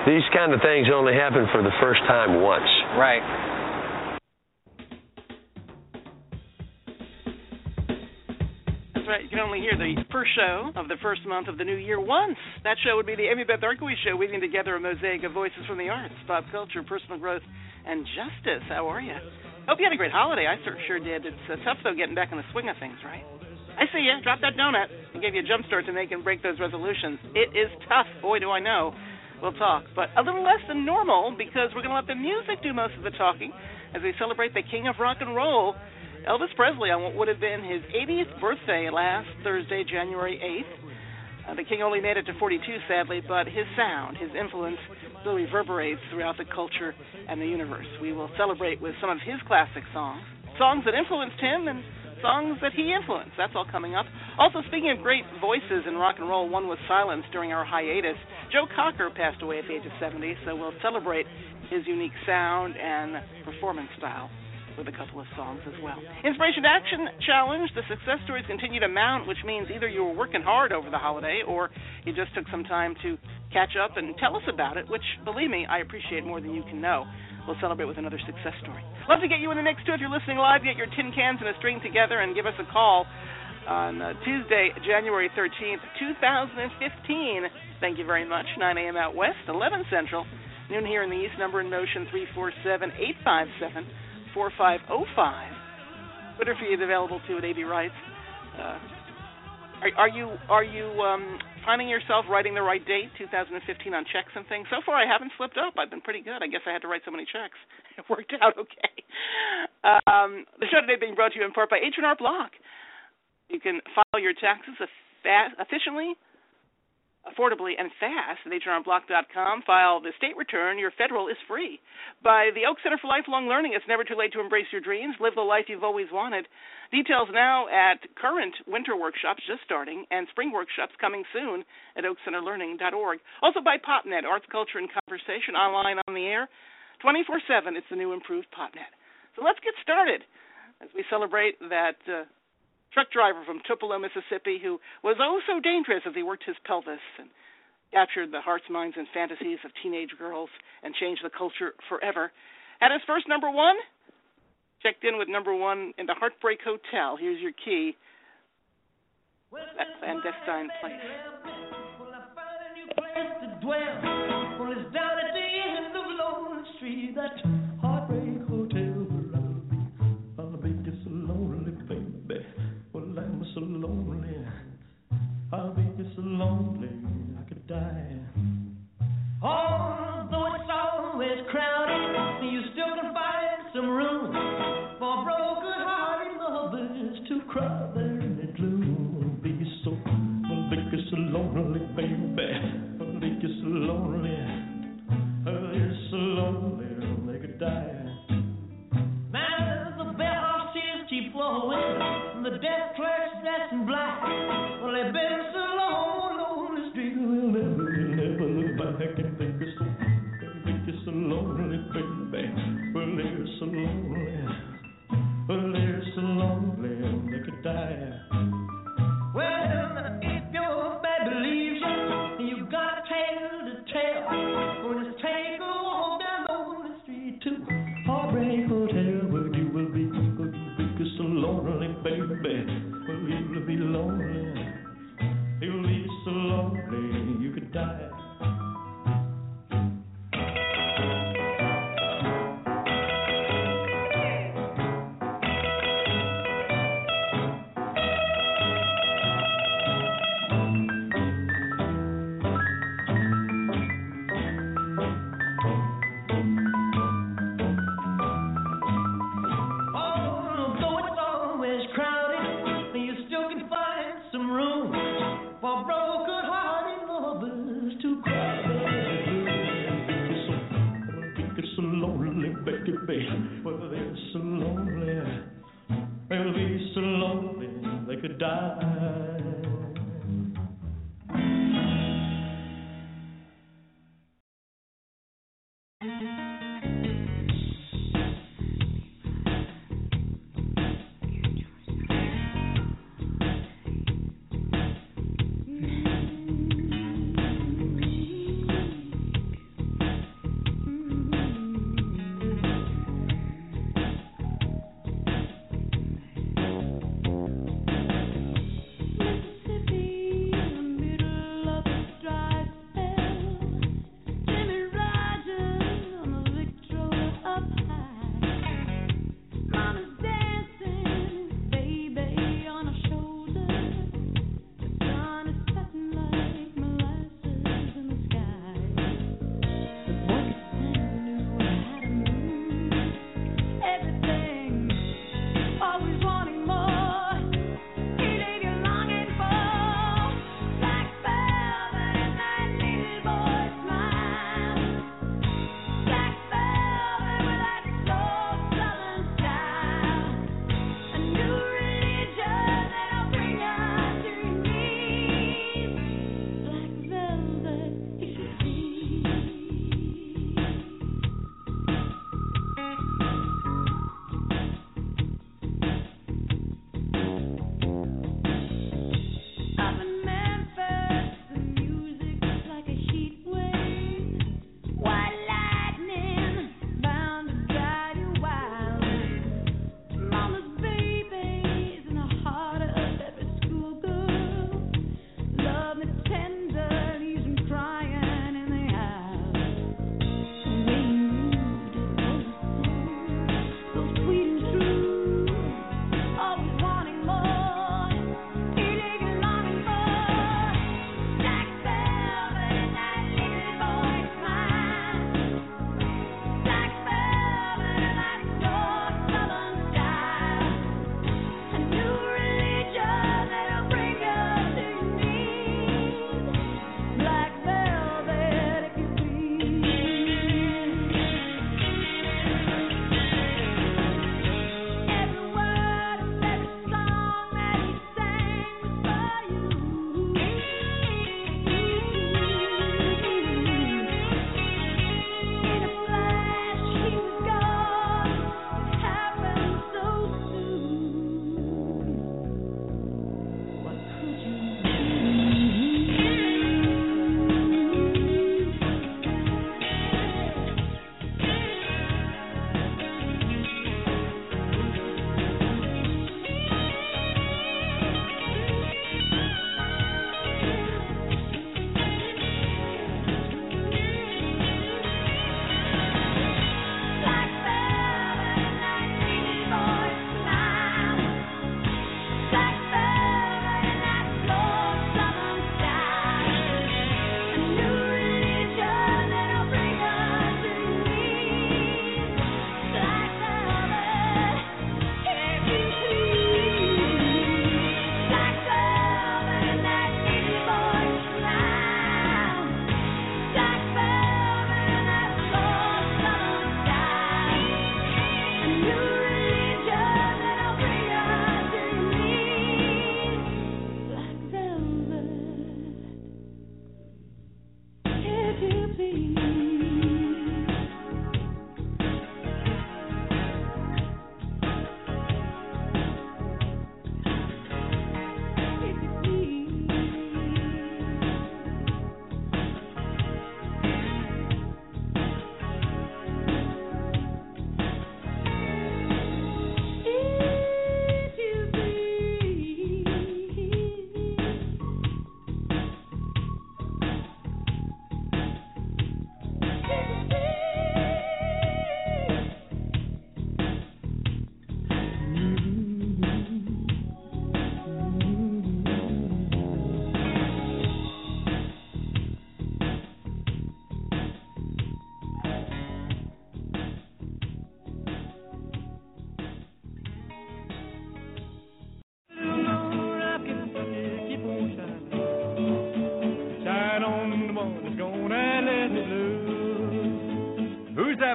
these kind of things only happen for the first time once. Right. That's right. You can only hear the first show of the first month of the new year once. That show would be the Amy Beth Arkowitz Show, weaving together a mosaic of voices from the arts, pop culture, personal growth, and justice. How are you? Hope you had a great holiday. I sure did. It's tough, though, getting back in the swing of things, right? I see you. Drop that donut. I gave you a jump start to make and break those resolutions. It is tough. Boy, do I know. We'll talk. But a little less than normal because we're going to let the music do most of the talking as we celebrate the king of rock and roll, Elvis Presley, on what would have been his 80th birthday last Thursday, January 8th. The king only made it to 42, sadly, but his sound, his influence, still reverberates throughout the culture and the universe. We will celebrate with some of his classic songs, songs that influenced him and songs that he influenced. That's all coming up. Also, speaking of great voices in rock and roll, one was silenced during our hiatus. Joe Cocker passed away at the age of 70, so we'll celebrate his unique sound and performance style with a couple of songs as well. Inspiration to Action Challenge. The success stories continue to mount, which means either you were working hard over the holiday or you just took some time to catch up and tell us about it, which, believe me, I appreciate more than you can know. We'll celebrate with another success story. Love to get you in the mix, too. If you're listening live, get your tin cans and a string together and give us a call on Tuesday, January 13th, 2015. Thank you very much. 9 a.m. out west, 11 Central, noon here in the East. Number in motion, 347-857-4505. Twitter feed available too at AB Writes. Are you finding yourself writing the right date, 2015, on checks and things? So far, I haven't slipped up. I've been pretty good. I guess I had to write so many checks. It worked out okay. The show today being brought to you in part by H&R Block. You can file your taxes efficiently, affordably, and fast at HRBlock.com. File the state return. Your federal is free. By the Oak Center for Lifelong Learning, it's never too late to embrace your dreams. Live the life you've always wanted. Details now at current winter workshops just starting and spring workshops coming soon at oakcenterlearning.org. Also by PopNet, Arts, Culture, and Conversation, online on the air, 24/7. It's the new improved PopNet. So let's get started as we celebrate that truck driver from Tupelo, Mississippi, who was oh so dangerous as he worked his pelvis and captured the hearts, minds, and fantasies of teenage girls and changed the culture forever. Had his first number one, checked in with number one in the Heartbreak Hotel. Here's your key. That clandestine place. Well, I found a new place to dwell. Well, it's down at the end of Lonely Street, that Heartbreak Hotel where I'll be just so lonely, baby. Well, I'm so lonely. I'll be just so lonely I could die. Although it's always crowded, you still can find some room for broken-hearted lovers to cry there in the gloom. Be so lonely, baby. I'll be just so lonely. I'll be so lonely they could die. Now the bellhop's tears keep flowing, the desk clerk's dressed in black. Well, they've been so long on the street, they'll never look back and think it's so lonely, baby. Well, they're so lonely. Well, they're so lonely they could die. Well, if your baby leaves you, you got a tale to tell. Well, just take a walk down Lonely Street to Heartbreak Hotel, where you will be so lonely, baby. Well, you'll be lonely. You'll be so lonely you could die. Well, they're so lonely, they'll be so lonely they could die.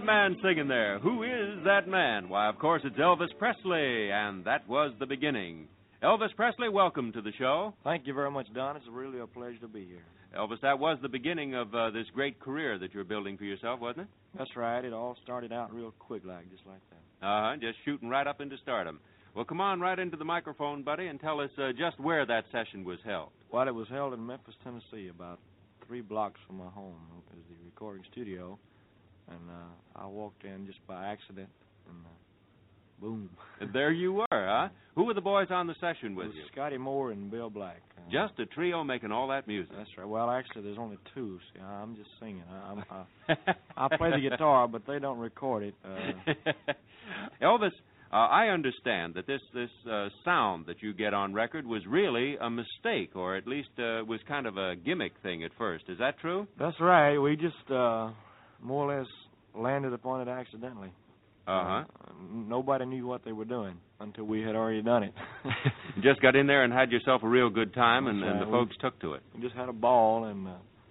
that man singing there? Who is that man? Why, of course, it's Elvis Presley, and that was the beginning. Elvis Presley, welcome to the show. Thank you very much, Don. It's really a pleasure to be here. Elvis, that was the beginning of this great career that you're building for yourself, wasn't it? That's right. It all started out real quick, just like that. Uh-huh, just shooting right up into stardom. Well, come on right into the microphone, buddy, and tell us just where that session was held. Well, it was held in Memphis, Tennessee, about 3 blocks from my home. It was the recording studio, and I walked in just by accident, and boom. There you were, huh? Who were the boys on the session with you? Scotty Moore and Bill Black. Just a trio making all that music. That's right. Well, actually, there's only 2. See, I'm just singing. I play the guitar, but they don't record it. Elvis, I understand that this sound that you get on record was really a mistake, or at least was kind of a gimmick thing at first. Is that true? That's right. We just more or less landed upon it accidentally. Uh-huh. Nobody knew what they were doing until we had already done it. You just got in there and had yourself a real good time, and the folks took to it. We just had a ball, and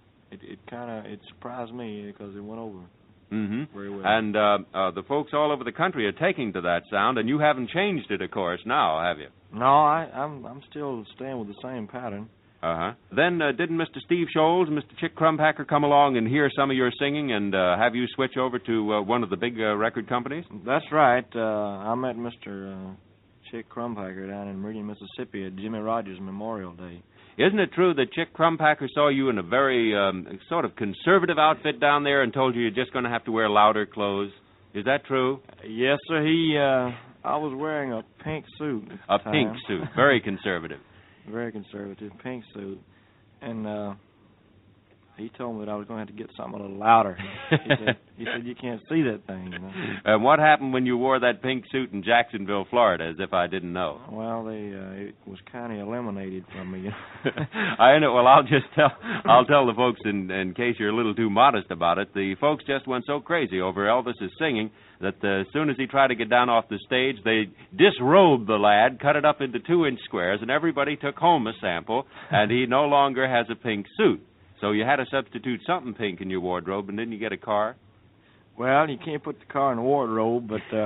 it surprised me because it went over. Mm-hmm. Very well. And the folks all over the country are taking to that sound, and you haven't changed it, of course, now, have you? No, I'm still staying with the same pattern. Uh-huh. Then didn't Mr. Steve Scholes and Mr. Chick Crumpacker come along and hear some of your singing and have you switch over to one of the big record companies? That's right. I met Mr. Chick Crumpacker down in Meridian, Mississippi at Jimmy Rogers Memorial Day. Isn't it true that Chick Crumpacker saw you in a very sort of conservative outfit down there and told you you're just going to have to wear louder clothes? Is that true? Yes, sir. I was wearing a pink suit at the time. Pink suit. Very conservative. Very conservative, pink suit. And he told me that I was going to have to get something a little louder. He said, you can't see that thing, you know. And what happened when you wore that pink suit in Jacksonville, Florida, as if I didn't know? Well, it was kind of eliminated from me. You know? I know. Well, I'll tell the folks, in case you're a little too modest about it, the folks just went so crazy over Elvis's singing that as soon as he tried to get down off the stage, they disrobed the lad, cut it up into 2-inch squares, and everybody took home a sample, and he no longer has a pink suit. So you had to substitute something pink in your wardrobe, and didn't you get a car? Well, you can't put the car in the wardrobe,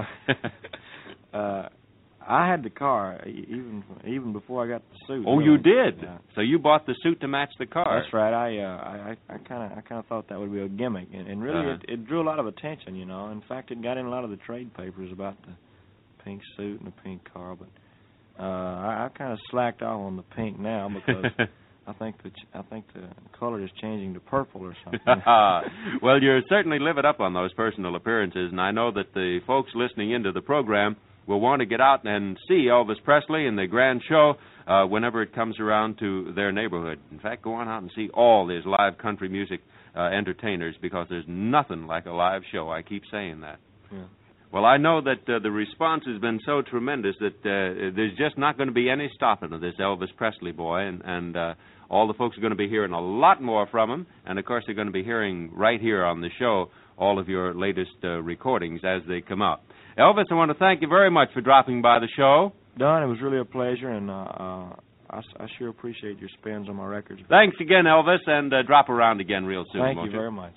but I had the car even before I got the suit. Oh, you did? So you bought the suit to match the car? That's right. I kind of thought that would be a gimmick, and really it drew a lot of attention, you know. In fact, it got in a lot of the trade papers about the pink suit and the pink car, but I kind of slacked off on the pink now because I think the color is changing to purple or something. Well, you certainly live it up on those personal appearances, and I know that the folks listening into the program will want to get out and see Elvis Presley and the grand show whenever it comes around to their neighborhood. In fact, go on out and see all these live country music entertainers, because there's nothing like a live show. I keep saying that. Yeah. Well, I know that the response has been so tremendous that there's just not going to be any stopping of this Elvis Presley boy, and all the folks are going to be hearing a lot more from him, and of course they're going to be hearing right here on the show all of your latest recordings as they come out. Elvis, I want to thank you very much for dropping by the show. Don, it was really a pleasure, and I sure appreciate your spins on my records. Thanks again, Elvis, and drop around again real soon. Thank you very much.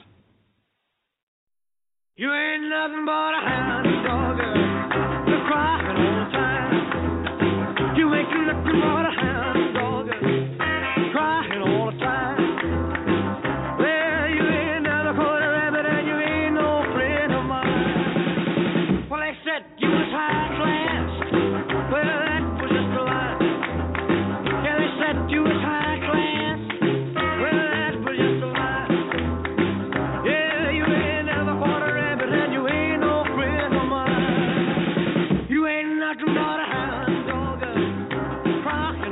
You ain't nothing but a hound dog, you're crying all the time. You ain't nothing but a hound dog, crying all the time. Well, you ain't never caught a rabbit and you ain't no friend of mine. Well, they said you was high class, well, that was just a lie. Yeah, they said you was high class, well, that was just a lie. Yeah, you ain't never caught a rabbit and you ain't no friend of mine. You ain't nothing but a hound dog, crying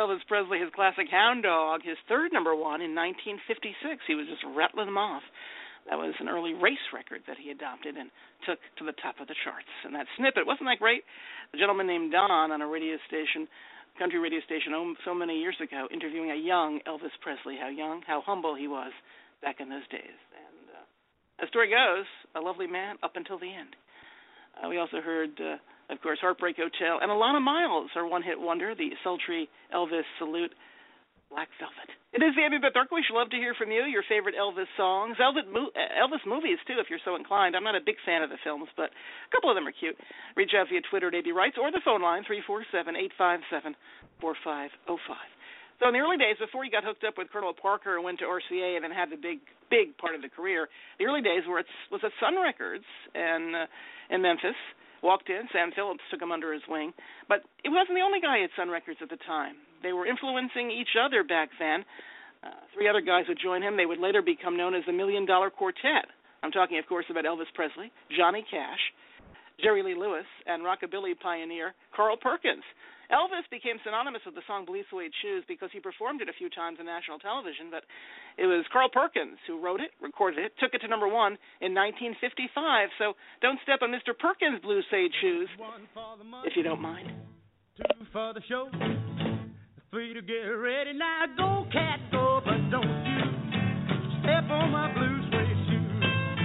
Elvis Presley, his classic Hound Dog, his third number one in 1956. He was just rattling them off. That was an early race record that he adopted and took to the top of the charts. And that snippet, wasn't that great? A gentleman named Don on a radio station, country radio station so many years ago, interviewing a young Elvis Presley, how young, how humble he was back in those days. And as the story goes, a lovely man up until the end. We also heard, of course, Heartbreak Hotel and Alana Miles, our one-hit wonder, the sultry Elvis salute, Black Velvet. It is the Abby Beth Darkwish. Love to hear from you, your favorite Elvis songs, Elvis movies, too, if you're so inclined. I'm not a big fan of the films, but a couple of them are cute. Reach out via Twitter at AB Writes or the phone line, 347-857-4505. So in the early days, before he got hooked up with Colonel Parker and went to RCA and then had the big part of the career, the early days was at Sun Records and in Memphis. Walked in, Sam Phillips took him under his wing. But it wasn't the only guy at Sun Records at the time. They were influencing each other back then. Three other guys would join him. They would later become known as the $1 Million Quartet. I'm talking, of course, about Elvis Presley, Johnny Cash, Jerry Lee Lewis, and rockabilly pioneer Carl Perkins. Elvis became synonymous with the song Blue Suede Shoes because he performed it a few times on national television, but it was Carl Perkins who wrote it, recorded it, took it to number one in 1955. So don't step on Mr. Perkins' Blue Suede Shoes, if you don't mind. 2 for the show, 3 to get ready. Now go, cat, go, but don't you step on my blue suede shoes.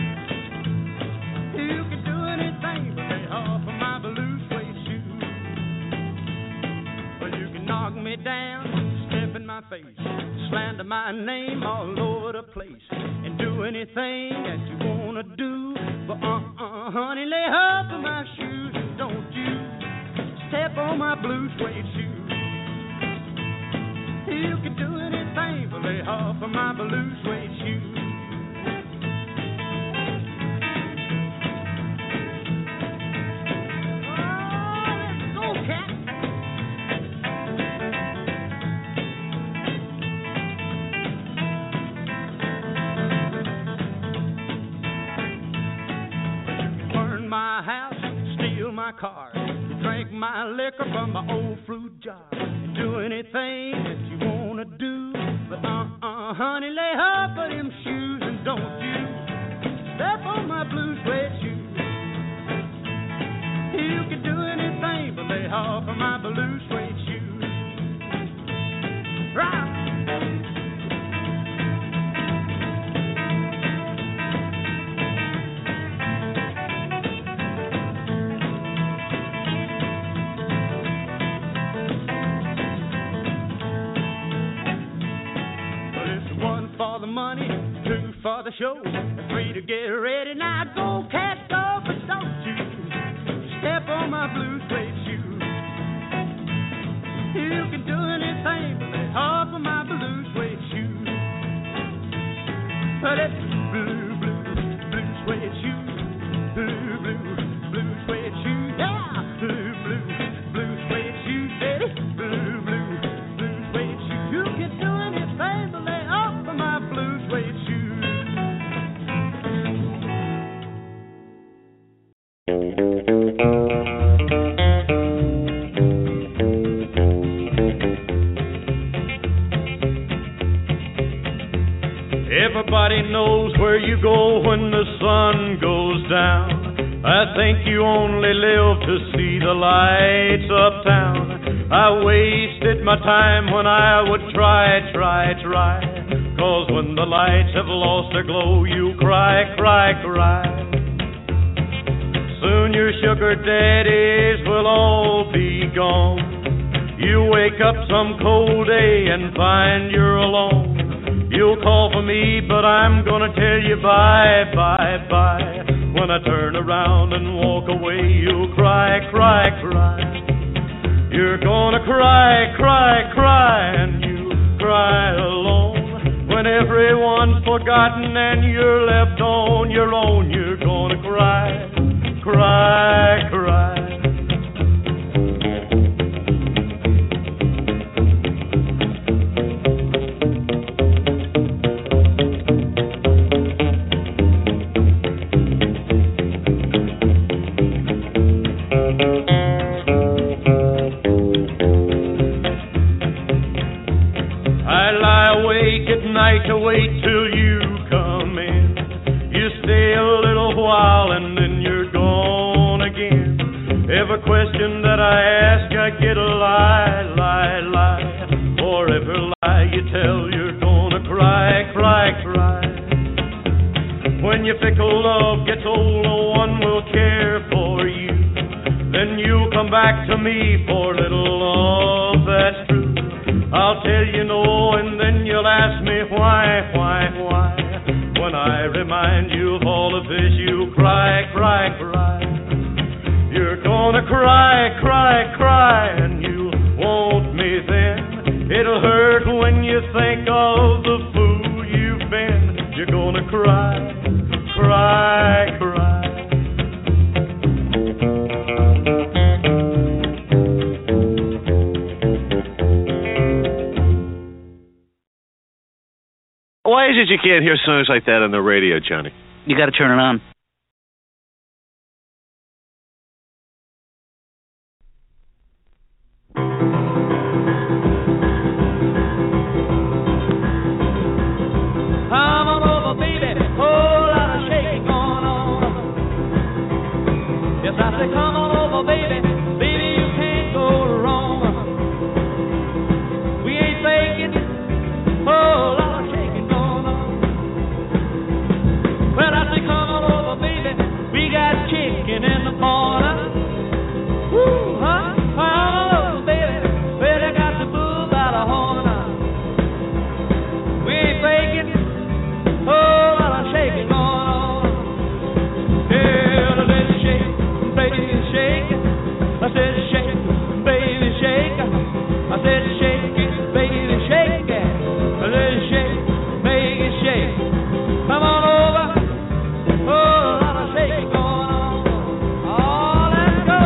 You can do anything but lay off of my blue suede shoes. Well, you can knock me down, step in my face, slander my name all over the place, and do anything that you wanna do. But honey, lay off of my shoes, and don't you step on my blue suede shoes. You can do anything but lay off of my blue suede shoes. My car, drink my liquor from my old fruit jar, and do anything that you wanna do. But honey, lay off of them shoes, and don't you step on my blue suede shoes. You can do anything but lay off of my blue suede shoes. Right. For the money, 2 for the show, 3 to get ready. Now go, cat, go, but don't you step on my blue suede shoes. You can do anything but lay off of my blue suede shoes. But it's blue suede shoes, blue suede shoes, yeah, blue suede shoes, baby, blue suede shoes. You can do anything but lay off of my blue suede shoes. Everybody knows where you go when the sun goes down. I think you only live to see the lights uptown. I wasted my time when I would try. 'Cause when the lights have lost their glow, you cry. Soon your sugar daddies will all be gone. You wake up some cold day and find you're alone. You'll call for me, but I'm gonna tell you bye. When I turn around and walk away, you'll cry. You're gonna cry, and you cry alone. When everyone's forgotten and you're left on your own, you're gonna cry. I lie awake at night to wait till you come in. You stay a little while and then you're gone again. Every question that I ask, I get a lie, lie, lie. For every lie you tell, you're gonna cry, cry, cry. When your fickle love gets old, no one will care for you. Then you'll come back to me for a little love that's true. I'll tell you no, and then you'll ask me why. When I remind you of all of this, you'll cry, cry, cry. You're gonna cry, cry, cry, and you want me then. It'll hurt when you think of the fool you've been. You're gonna cry, cry, cry. Why is it you can't hear songs like that on the radio, Johnny? You got to turn it on. Come on over, baby, whole lot of shaking going on. Yes, I say come on over, baby, baby, you can't go wrong. We ain't faking, whole lot of shaking going on. Well, I say come on over, baby, we got chicken in the corner. Woo, huh? Come on over, baby, well, I got the bull by the horn. We ain't faking. Oh, lot of shaking going on. Yeah, let's shake, baby, shake. I said shake, baby, shake. I said shake it, baby, shake it. Let's shake, make it shake. Come on over. Oh, lot of shaking going on. Oh, let's go.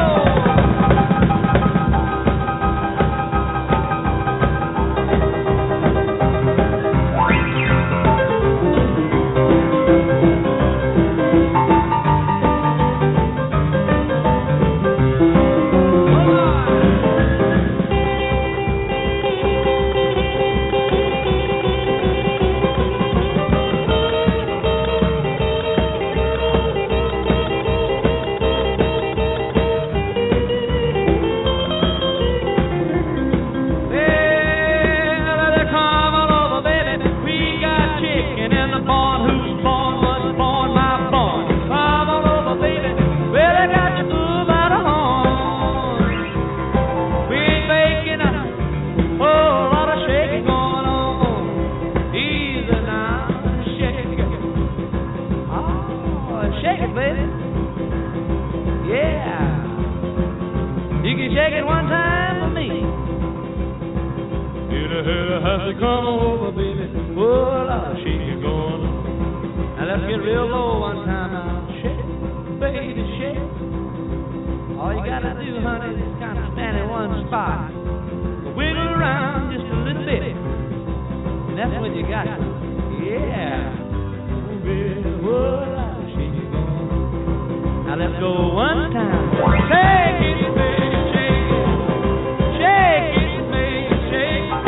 Come over, baby. Oh, Lord, shake it going on. Now let's get real low one time now. Shake, baby, shake. All you gotta do, honey, is kind of stand in one spot. Wiggle around just a little bit. And that's what you got. Yeah. Oh, baby, oh, Lord, shake it going on. Now let's go one time. Shake it, baby, shake it. Shake it, baby, shake it.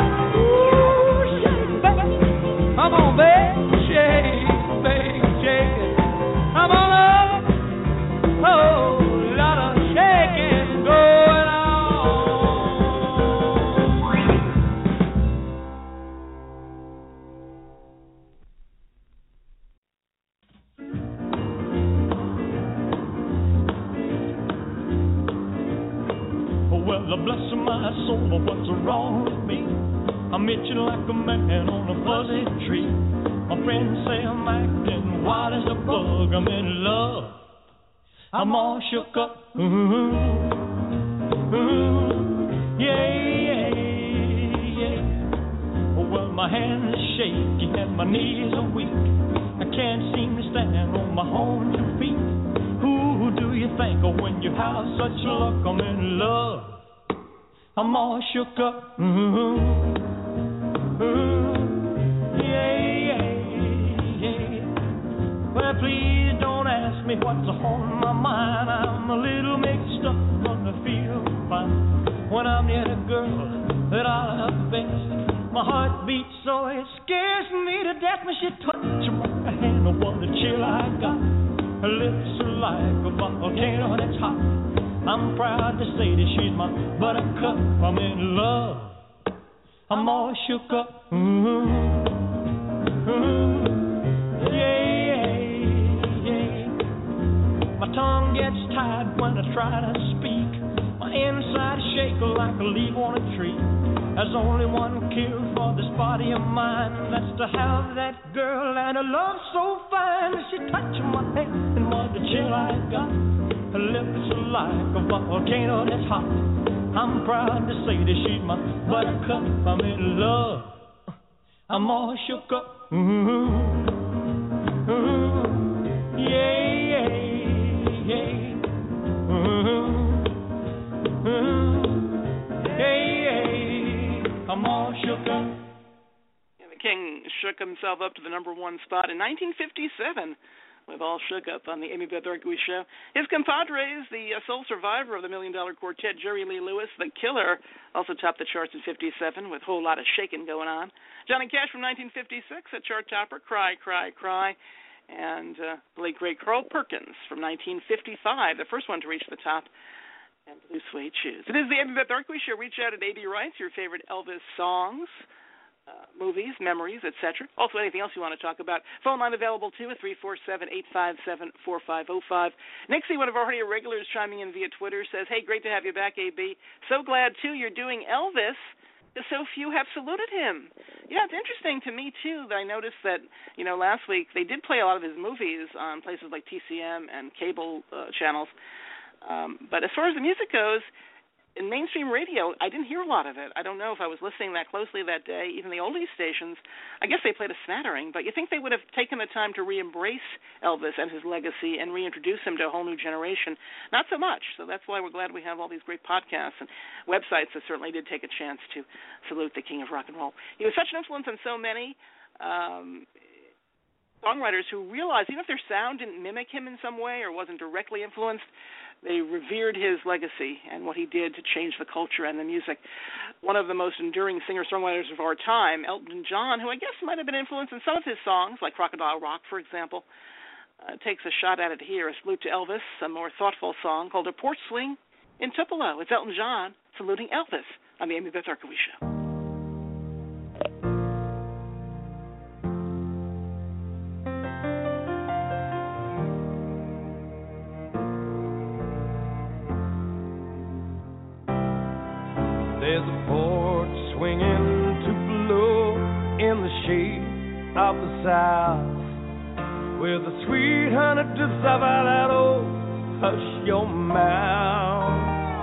Come on, baby, shake, it. Come on up. Oh, lot of shaking going on. Well, bless my soul, what's wrong with me? I'm itching like a man on a fuzzy tree. My friends say I'm acting wild as a bug. I'm in love. I'm all shook up. Yeah. Well, my hands are shaky and my knees are weak. I can't seem to stand on my own two feet. Who do you think of when you have such luck? I'm in love. I'm all shook up. Well, please don't ask me what's on my mind. I'm a little mixed up, but I feel fine when I'm near the girl that I love best. My heart beats so it scares me to death when she touches my hand. Oh, what a chill I got. Her lips are like a volcano that's hot. I'm proud to say that she's my buttercup. I'm in love. I'm all shook up. My tongue gets tied when I try to speak. My inside shake like a leaf on a tree. There's only one cure for this body of mine. That's to have that girl and her love so fine. She touched my hand and what the chill I got. Her lips are like a volcano that's hot. I'm proud to say that she's my buttercup. I'm in love. I'm all shook up. I'm all shook up. Yeah, the King shook himself up to the number one spot in 1957 with All Shook Up on the Amy Beth Orkowitz Show. His compadres, the sole survivor of the $1 Million Quartet, Jerry Lee Lewis, The Killer, also topped the charts in 57 with a whole lot of shaking going on. Johnny Cash from 1956, a chart topper, Cry, Cry, Cry. And the late, great Carl Perkins from 1955, the first one to reach the top, and Blue Suede Shoes. It is the Amy Beth Orkowitz Show. Reach out at A.B. Wrights, your favorite Elvis songs, movies, memories, etc. Also, anything else you want to talk about. Phone line available, too, at 347-857-4505. Nixie, one of our regulars chiming in via Twitter, says, hey, great to have you back, A.B. So glad, too, you're doing Elvis. So few have saluted him. Yeah, it's interesting to me, too, that I noticed that, last week they did play a lot of his movies on places like TCM and cable channels. But as far as the music goes, in mainstream radio, I didn't hear a lot of it. I don't know if I was listening that closely that day. Even the oldies stations, I guess they played a smattering, but you think they would have taken the time to re-embrace Elvis and his legacy and reintroduce him to a whole new generation. Not so much. So that's why we're glad we have all these great podcasts and websites that certainly did take a chance to salute the king of rock and roll. He was such an influence on so many songwriters who realized even if their sound didn't mimic him in some way or wasn't directly influenced, they revered his legacy and what he did to change the culture and the music. One of the most enduring singer-songwriters of our time, Elton John, who I guess might have been influenced in some of his songs, like Crocodile Rock, for example, takes a shot at it here. A salute to Elvis, a more thoughtful song called A Porch Swing in Tupelo. It's Elton John saluting Elvis on the Amy Beth Orkowitz Show. There's a porch swinging Tupelo in the shade of the south, where the sweet honey drips out of that old hush your mouth.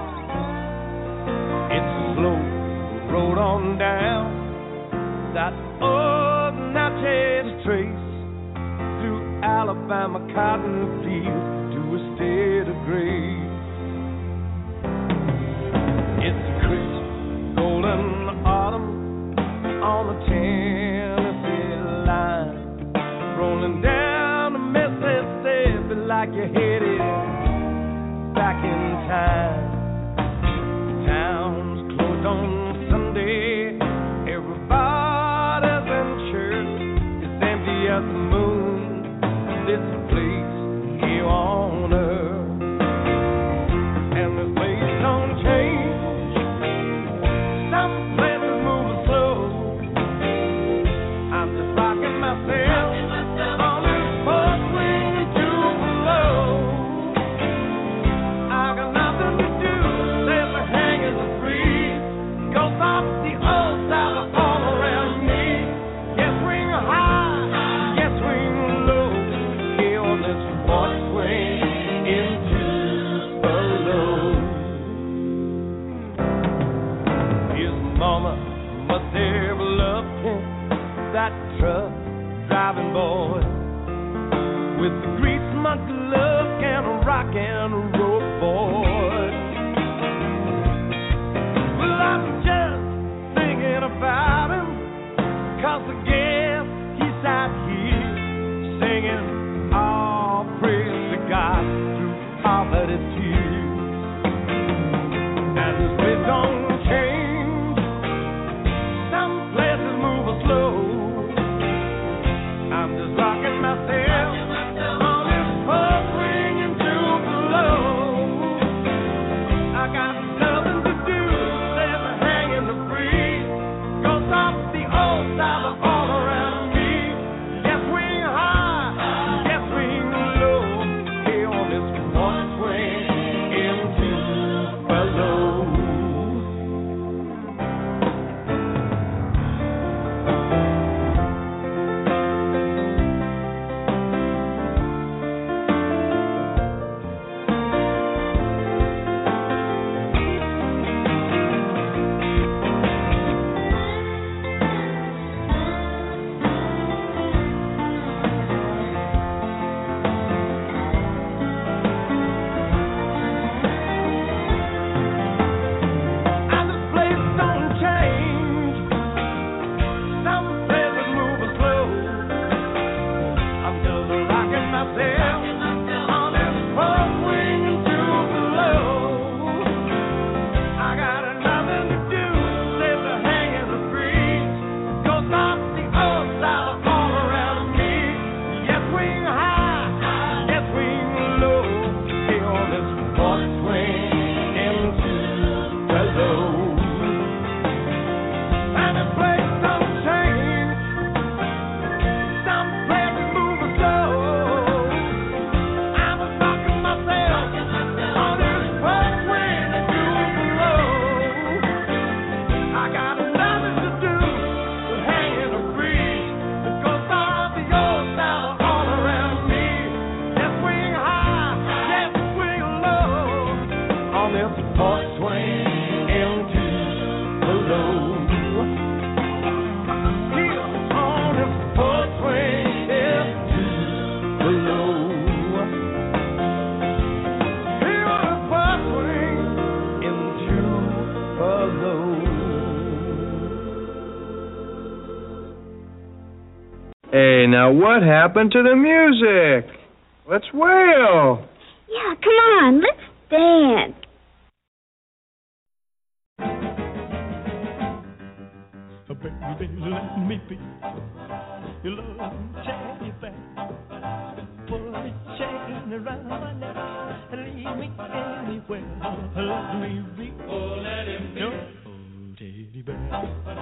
It's a slow road on down that old Natchez Trace through Alabama cotton fields to a state of grace. It's a crisp golden autumn on the Tennessee line, rolling down the Mississippi like you're headed back in time. Town's closed on Sunday, everybody's in church. It's empty as the moon, this place here on earth. And this place don't change. Some places moving slow. I'm just rocking myself on this porch swing too low. I got nothing to do. There's a hanging the breeze. Goes off the old South all around me. Yes, swing high, yes, swing low. Here on this porch swing into below. Mama must have loved him, that truck driving boy, with the grease monkey look and a rock and roll boy. Well, I'm just thinking about him, 'cause I guess he's out here singing all praise to God through all that is tears. And this place don't change. Some places Hey, now what happened to the music? Let's wail. Yeah, come on, let's dance. Baby, let me be your love teddy bear. Put a chain around my neck and leave me anywhere. Let me be, let him be your teddy bear.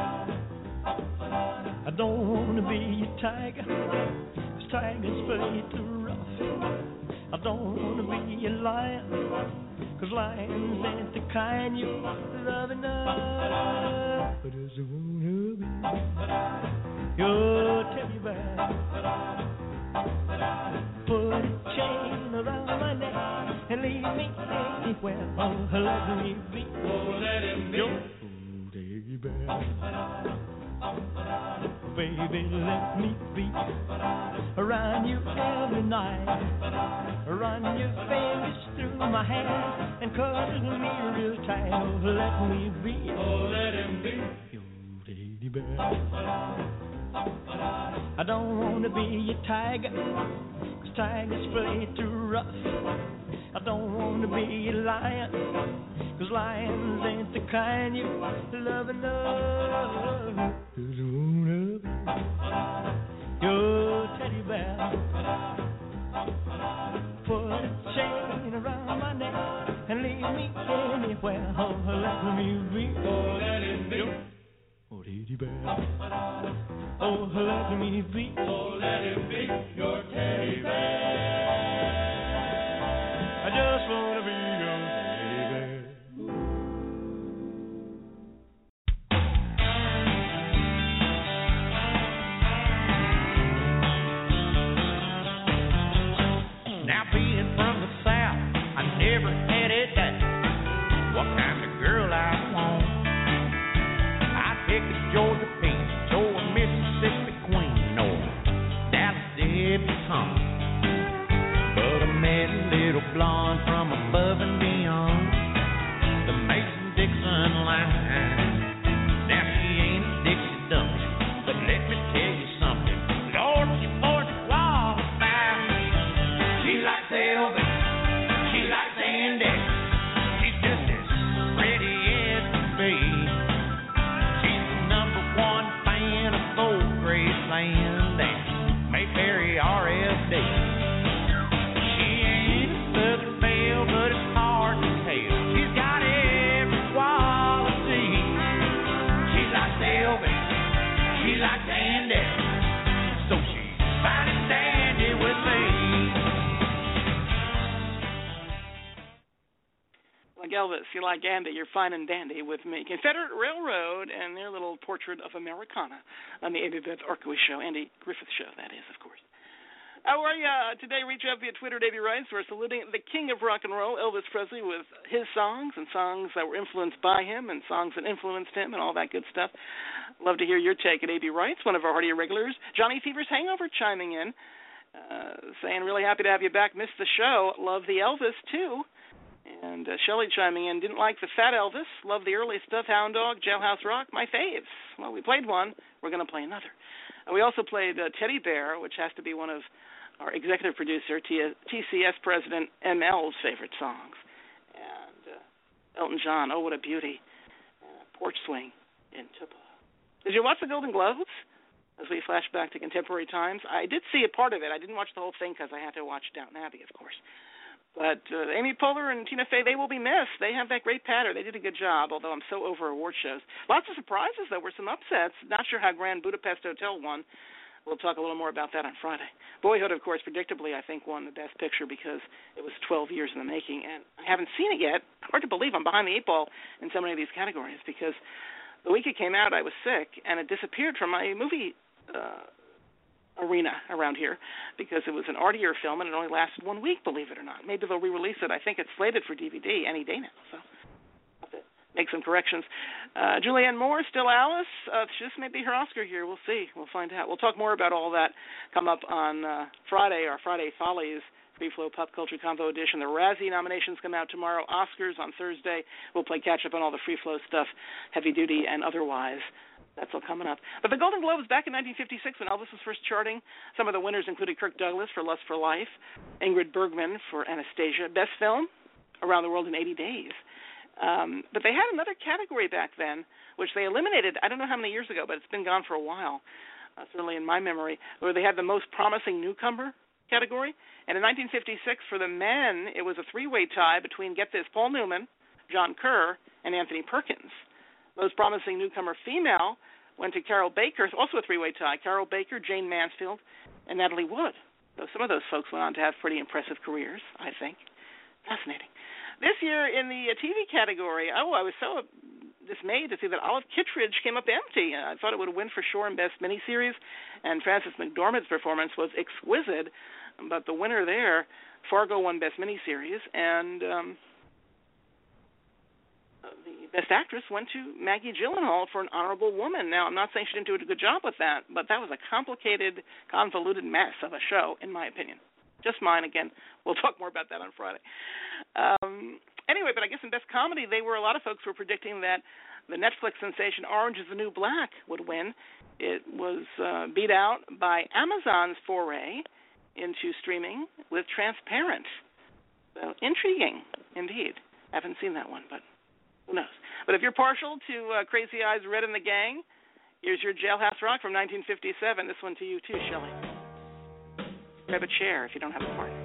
I don't want to be a tiger, 'cause tigers play too rough. I don't want to be a lion, 'cause lions ain't the kind you love enough. But I just wanna be your teddy bear. Put a chain around my neck and leave me anywhere. Let me be, let him be your teddy bear. Baby, let me be around you every night. Run your fingers through my hair and cuddle me real tight. Oh, let me be, let him be your teddy bear. I don't want to be a tiger, 'cause tigers play too rough. I don't want to be a lion, 'cause lions ain't the kind you love enough. Just wanna be your teddy bear. Put a chain around my neck and leave me anywhere. Oh, let me be, let him be your teddy bear. Oh, let me be, let him be your teddy bear. I just wanna be your teddy bear. Now being from the South, I never had it down what kind of girl I want. I take a Georgia peach or a Mississippi queen or Dallas debutante, but I met a little blonde from above and beyond the Mason-Dixon line. Now she ain't a Dixie dumpling, but let me tell you something, Lord, she's more than qualified. She likes Elvis, she likes Andy, she's just as pretty as can be. She's the number one fan of Gold Graceland and Mayberry RFD. She ain't a Southern belle, but it's hard to tell. She's got every quality. She likes Elvis, she likes Andy, so she's fine and dandy with me. Like Elvis, you like Andy, you're fine and dandy with me. Confederate Railroad and their little portrait of Americana on the Andy Beth Orkowitz Show, Andy Griffith Show, that is, of course. How are you? Today, reach out via Twitter, Davey Rice. We're saluting the king of rock and roll, Elvis Presley, with his songs and songs that were influenced by him and songs that influenced him and all that good stuff. Love to hear your take at A.B. Rice, one of our hearty regulars. Johnny Fever's Hangover chiming in, saying, really happy to have you back. Missed the show. Love the Elvis, too. And Shelley chiming in, didn't like the Fat Elvis. Love the early stuff, Hound Dog, Jailhouse Rock, my faves. Well, we played one. We're going to play another. We also played Teddy Bear, which has to be one of our executive producer, TCS President ML's favorite songs. And Elton John, Oh, What a Beauty. Porch Swing in Tupelo. Did you watch the Golden Globes? As we flash back to contemporary times, I did see a part of it. I didn't watch the whole thing because I had to watch Downton Abbey, of course. But Amy Poehler and Tina Fey, they will be missed. They have that great patter. They did a good job, although I'm so over award shows. Lots of surprises, though. Were some upsets. Not sure how Grand Budapest Hotel won. We'll talk a little more about that on Friday. Boyhood, of course, predictably, I think, won the Best Picture because it was 12 years in the making. And I haven't seen it yet. Hard to believe I'm behind the eight ball in so many of these categories because the week it came out, I was sick, and it disappeared from my movie arena around here because it was an artier film and it only lasted 1 week, believe it or not. Maybe they'll re-release it. I think it's slated for DVD any day now, so I'll have to make some corrections. Julianne Moore, still Alice. This may be her Oscar year. We'll see. We'll find out. We'll talk more about all that come up on Friday, our Friday Follies Free Flow Pop Culture Combo Edition. The Razzie nominations come out tomorrow. Oscars on Thursday. We'll play catch-up on all the Free Flow stuff, heavy duty and otherwise. That's all coming up. But the Golden Globes back in 1956 when Elvis was first charting. Some of the winners included Kirk Douglas for Lust for Life, Ingrid Bergman for Anastasia. Best film, Around the World in 80 Days. But they had another category back then, which they eliminated, I don't know how many years ago, but it's been gone for a while, certainly in my memory, where they had the Most Promising Newcomer category. And in 1956, for the men, it was a three-way tie between, get this, Paul Newman, John Kerr, and Anthony Perkins. Most Promising Newcomer female went to Carol Baker, also a three-way tie, Carol Baker, Jane Mansfield, and Natalie Wood. So some of those folks went on to have pretty impressive careers, I think. Fascinating. This year in the TV category, I was so dismayed to see that Olive Kittredge came up empty. I thought it would win for sure in Best Miniseries, and Frances McDormand's performance was exquisite. But the winner there, Fargo, won Best Miniseries, and the Best Actress went to Maggie Gyllenhaal for An Honorable Woman. Now, I'm not saying she didn't do a good job with that, but that was a complicated, convoluted mess of a show, in my opinion. Just mine, again. We'll talk more about that on Friday. Anyway, but I guess in Best Comedy, a lot of folks were predicting that the Netflix sensation Orange is the New Black would win. It was beat out by Amazon's foray into streaming with Transparent. So intriguing, indeed. Haven't seen that one, but who knows. But if you're partial to Crazy Eyes, Red and the Gang, here's your Jailhouse Rock from 1957. This one to you, too, Shelley. Grab a chair if you don't have a partner.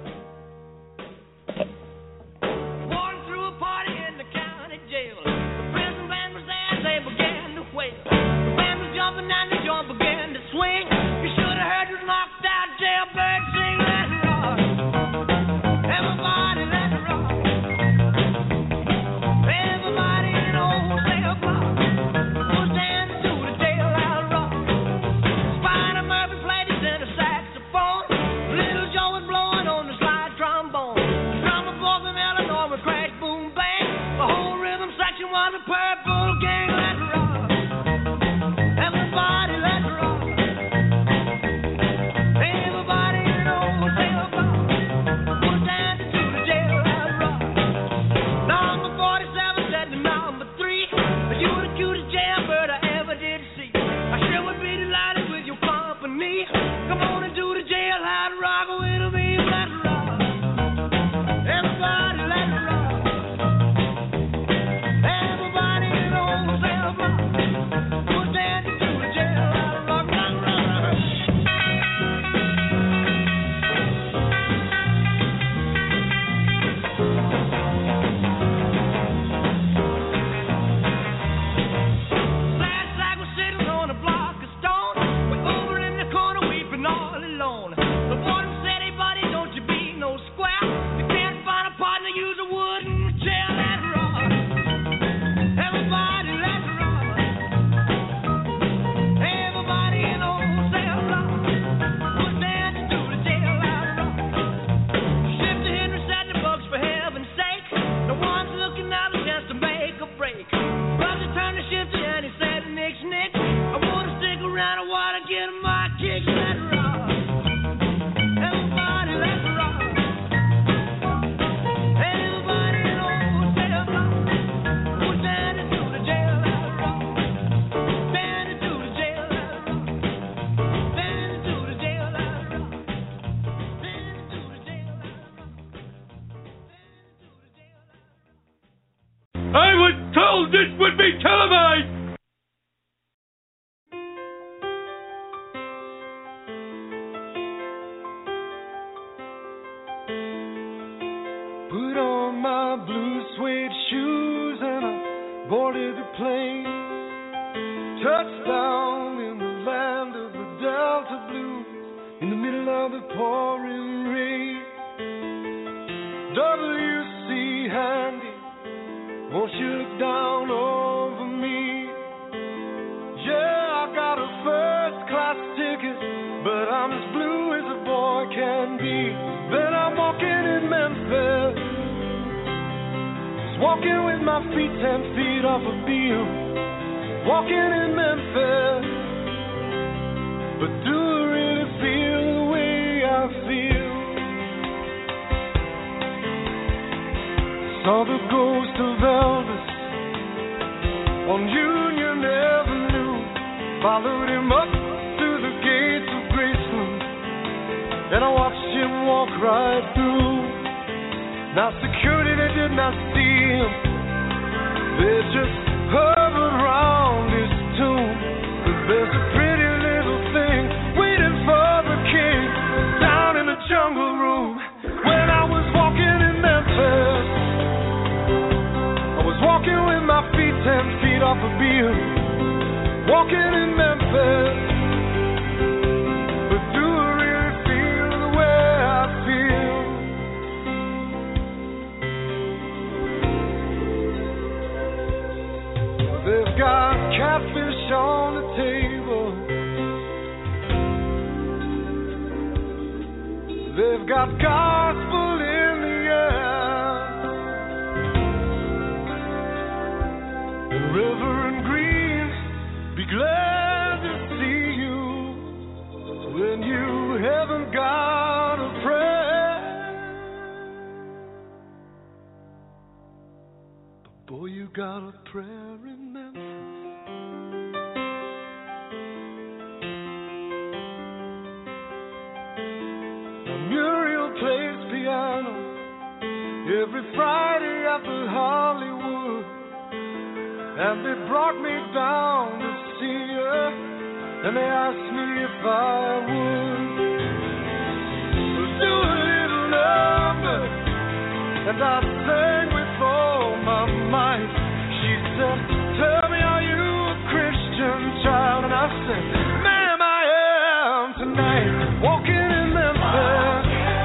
Walking through a party in the county jail. The prison band was there, they began to wail. The band was jumping and the joint began to swing. You should have heard the knocked out jailbird sing, let it rock. Everybody let it rock. Everybody in an old cell block was dancing to the jailhouse rock. Spider Murphy played his inner saxophone. Little Joe was blowing on the slide trombone. The drummer boy from Illinois would crash, boom, bang. The whole rhythm section was a Purple Gang. Let it rock. Everybody let it rock. Everybody in an old cell block was dancing to the jailhouse rock. Number 47 said to number 3, you were the cutest jailbird I ever did see. I sure would be delighted with your company. Come on and do the jailhouse rock with me. Let it rock. Everybody let it rock. Everybody in the old cell block was dancing to the jailhouse rock. Rock, rock, rock. Last night was sitting on a block of stone. We're over in the corner weeping all alone. The warden said, hey buddy, don't you be no square. You can't find a partner, use a wooden chair. Let it rock. Everybody let it rock. Everybody in the old cell block was dancing to the jailhouse rock. Shifter Henry said the books for heaven's sake. No one's looking out a chance to make a break. Brother turned to Shifter and he said, Nick, I want to stick around, I want to get my kicks. Let it rock. Everybody let it rock. Everybody in the old cell block was dancing to the jailhouse rock. Dancing to the jailhouse rock. Dancing to the jailhouse rock. Dancing to the jailhouse rock. I was told this would be televised! Put on my blue suede shoes and I boarded the plane. Touchdown in the land of the Delta Blues, in the middle of the pouring rain. W.C. Handy, won't you look down over me? Yeah, I got a first-class ticket, but I'm as blue as a boy can be. Then I'm walking in Memphis, just walking with my feet 10 feet off a beam. Walking in Memphis, but do I really feel the way I feel? Saw the ghost of Elvis on Union Avenue. Followed him up to the gates of Graceland, and I watched him walk right through. Now security, they did not see him, they just hovered around his tomb. But there's a pretty little thing waiting for the king down in the jungle room. When I was walking in Memphis, I was walking with my feet 10 feet off a beam. Walking in Memphis, but do I really feel the way I feel? They've got catfish on the table, they've got gospel in the air, and Reverend Green, be glad to see you when you haven't got a prayer. But boy, you got a prayer in Memphis. Now Muriel plays piano every Friday at the Hollywood, and they brought me down to see her, and they asked me if I would do a little number, and I sang with all my might. She said, tell me, are you a Christian child? And I said, ma'am, I am tonight. Walking in Memphis,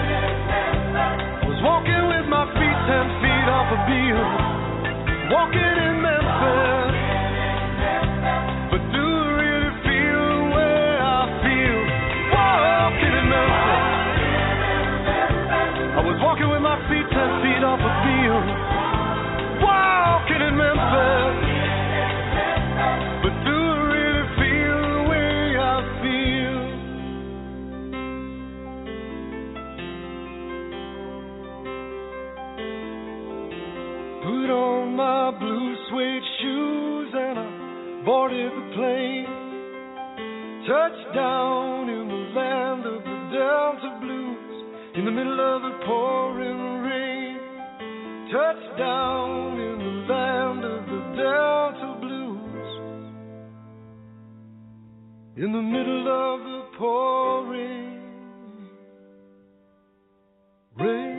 I was walking with my feet 10 feet off a beam. Walking in Memphis, but do I really feel the way I feel? Walking in Memphis, I was walking with my feet 10 feet off a beam. Walking in Memphis, but do I really feel the way I feel? Put on my blue suede shoes and I boarded the plane. Touched down in the land of the Delta Blues, in the middle of the pouring rain. Touched down in the land of the Delta Blues, in the middle of the pouring rain.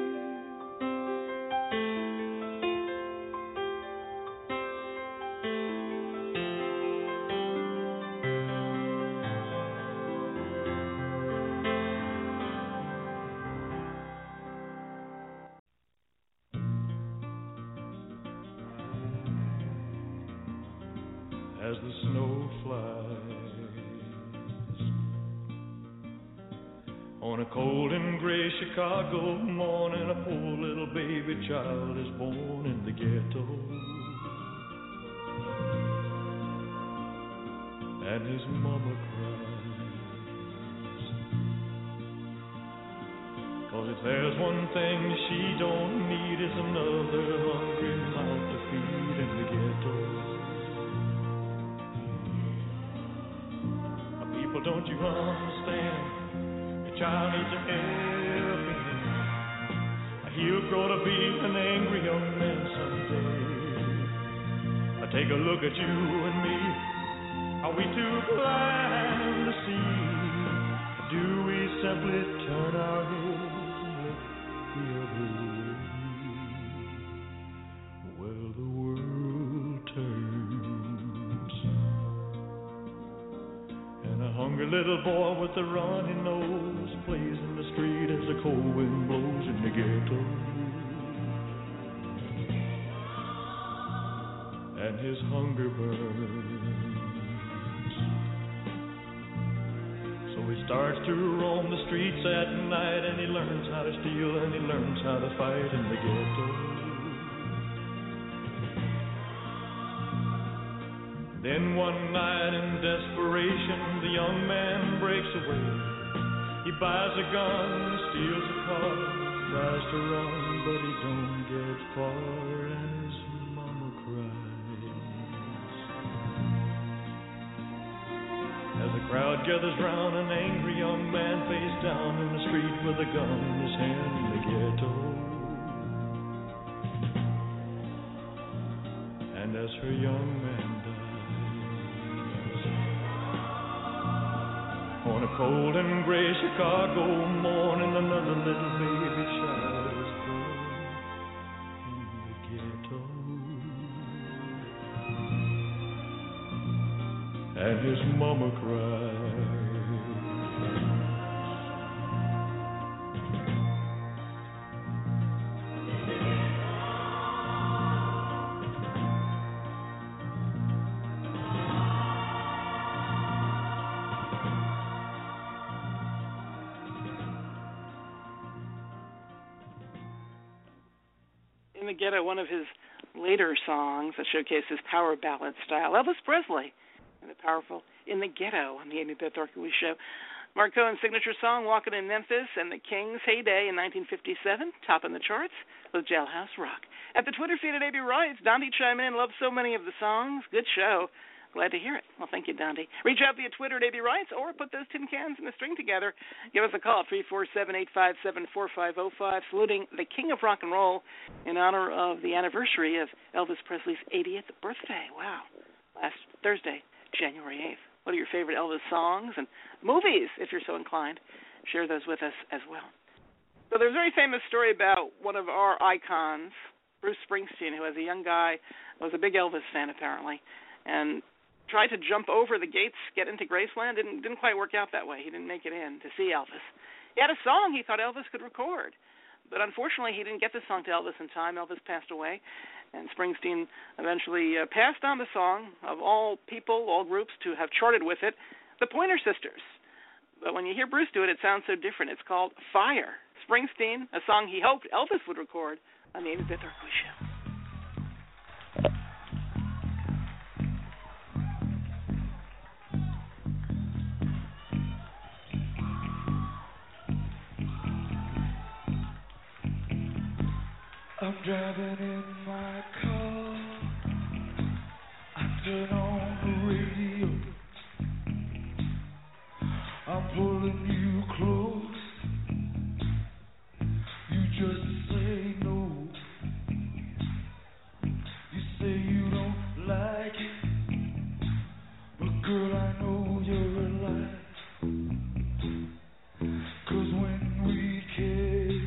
As the snow flies on a cold and gray Chicago morning, a poor little baby child is born in the ghetto, and his mama cries, 'cause if there's one thing she don't need, is another hungry mouth to feed in the ghetto. Don't you understand? Your child needs a helping hand. He'll grow to be an angry young man someday. Take a look at you and me. Are we too blind to see? Do we simply turn our heads and look the other way? Well, the world turns, and a hungry little boy with a runny nose plays in the street as the cold wind blows in the ghetto. And his hunger burns, so he starts to roam the streets at night, and he learns how to steal, and he learns how to fight in the ghetto. Then one night in desperation, the young man breaks away. He buys a gun, steals a car, tries to run, but he don't get far, and his mama cries. Crowd gathers round an angry young man face down in the street with a gun in his hand in the ghetto. And as her young man dies, on a cold and gray Chicago morning, another little baby child is born in the ghetto. And his mama cries. In the Ghetto, one of his later songs that showcased his power ballad style, Elvis Presley. And the powerful In the Ghetto on the Amy Beth Orkowitz Show. Mark Cohen's signature song, Walkin' in Memphis, and the Kings' heyday in 1957, topping the charts with Jailhouse Rock. At the Twitter feed at AB Wrights, Dondi chimed in and loved so many of the songs. Good show. Glad to hear it. Well, thank you, Dondi. Reach out via Twitter at AB Wrights or put those tin cans in a string together. Give us a call, 347-857-4505, saluting the King of Rock and Roll in honor of the anniversary of Elvis Presley's 80th birthday. Wow. Last Thursday, January 8th. What are your favorite Elvis songs and movies, if you're so inclined? Share those with us as well. So there's a very famous story about one of our icons, Bruce Springsteen, who as a young guy was a big Elvis fan apparently, and tried to jump over the gates, get into Graceland. Didn't quite work out that way. He didn't make it in to see Elvis. He had a song he thought Elvis could record, but unfortunately he didn't get the song to Elvis in time. Elvis passed away. And Springsteen eventually passed on the song of all people, all groups to have charted with it, the Pointer Sisters. But when you hear Bruce do it, it sounds so different. It's called Fire. Springsteen, a song he hoped Elvis would record on the Amy Beth Orkowitz Show. I'm driving in my car, I turn on the radio, I'm pulling you close, you just say no, you say you don't like it, but girl I know you're alive, 'cause when we kiss,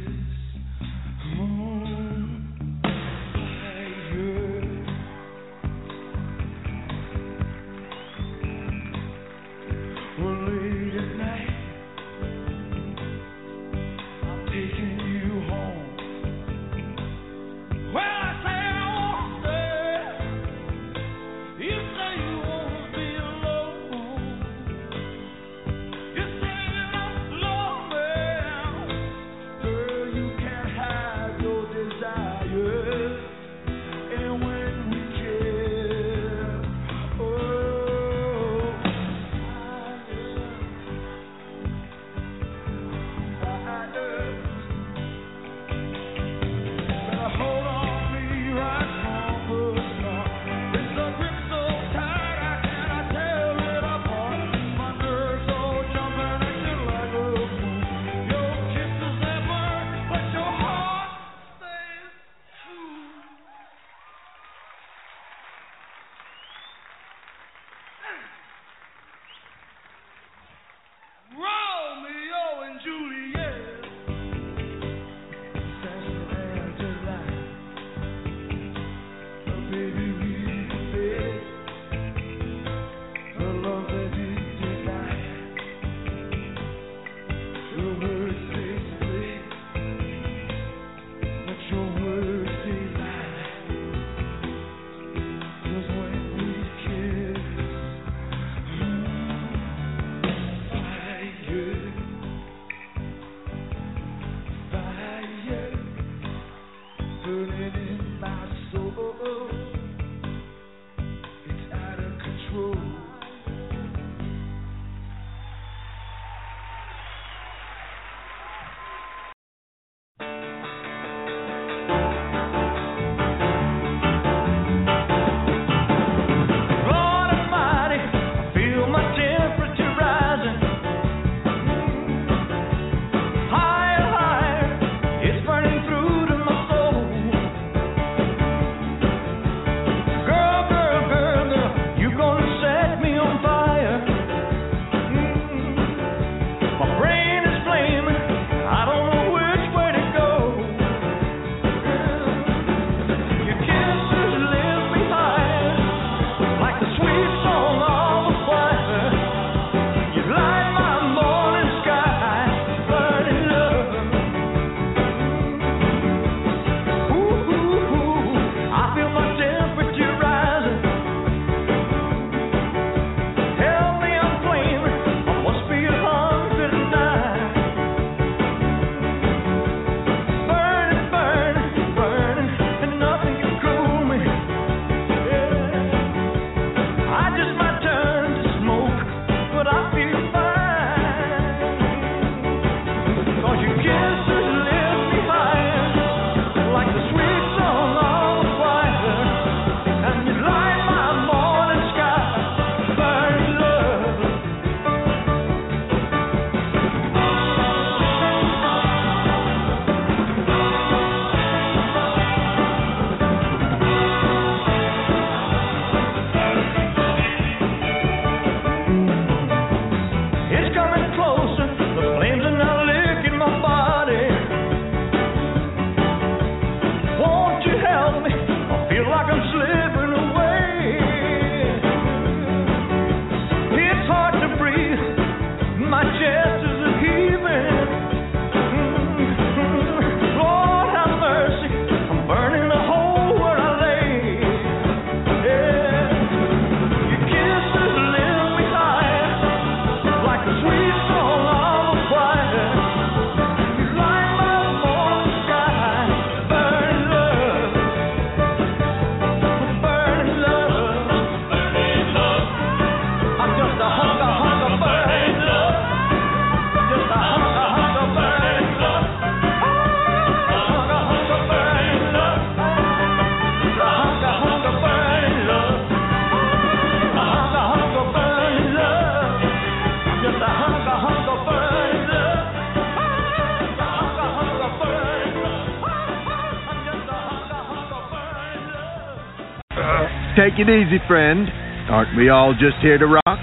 Take it easy, friend. Aren't we all just here to rock?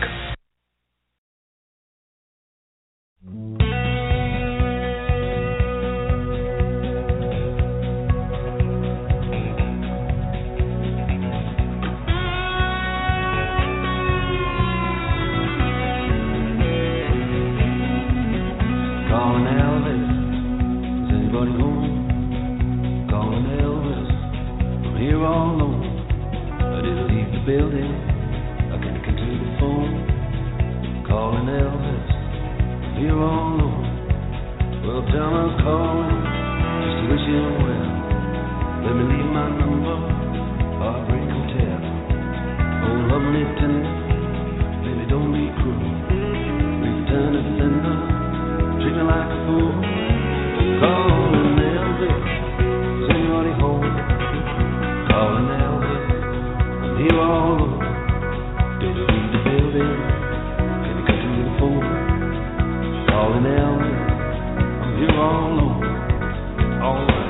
Calling Elvis, is anybody home? Calling Elvis, I'm here all alone. I didn't leave the building, I can't get to the phone. Calling Elvis, I'm here all alone. Well, tell me I'm calling, just to wish him well. Let me leave my number, Heartbreak Hotel. Oh, love me tender, baby, don't be cruel. Return to sender, treat me like a fool. Calling Elvis, is anybody home? Calling Elvis, I'm here all alone. Did you leave the building? Can you come to the phone? Calling Elvis, I'm here all alone. All right.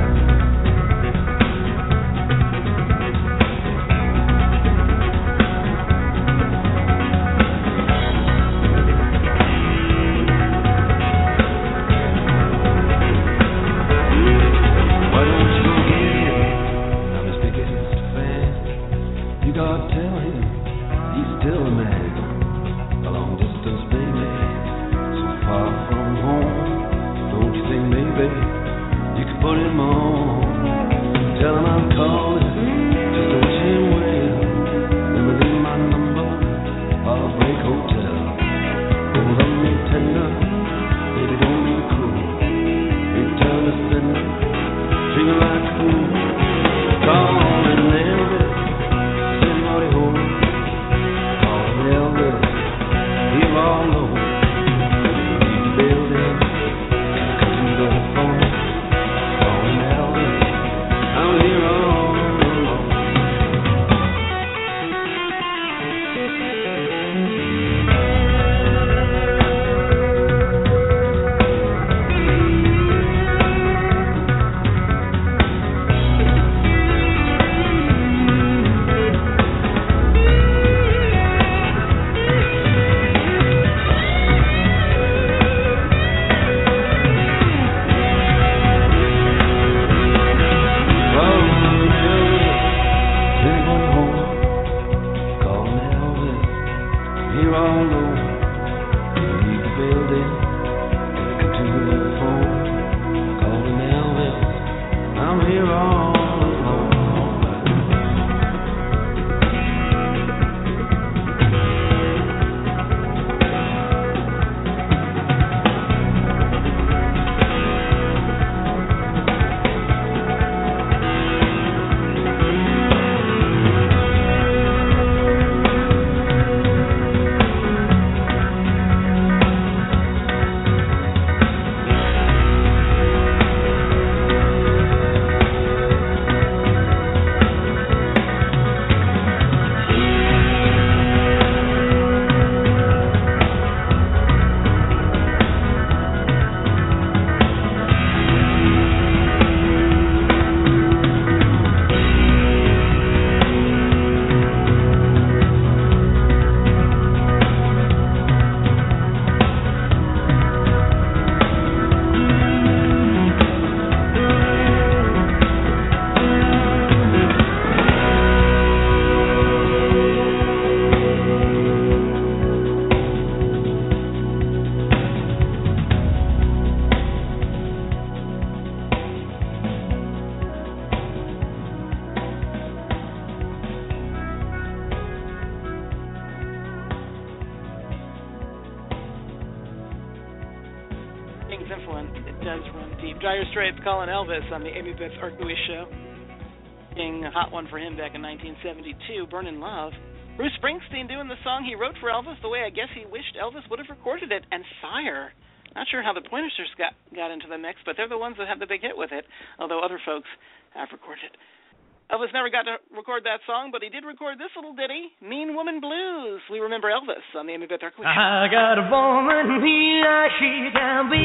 Calling Elvis on the Amy Beth Arkowicz Show. Being a hot one for him back in 1972, Burnin' Love. Bruce Springsteen doing the song he wrote for Elvis the way I guess he wished Elvis would have recorded it, and Fire. Not sure how the Pointers got into the mix, but they're the ones that had the big hit with it, although other folks have recorded. Elvis never got to record that song, but he did record this little ditty, Mean Woman Blues. We remember Elvis on the Amy Beth Arkowicz Show. I got a woman, mean as she can be.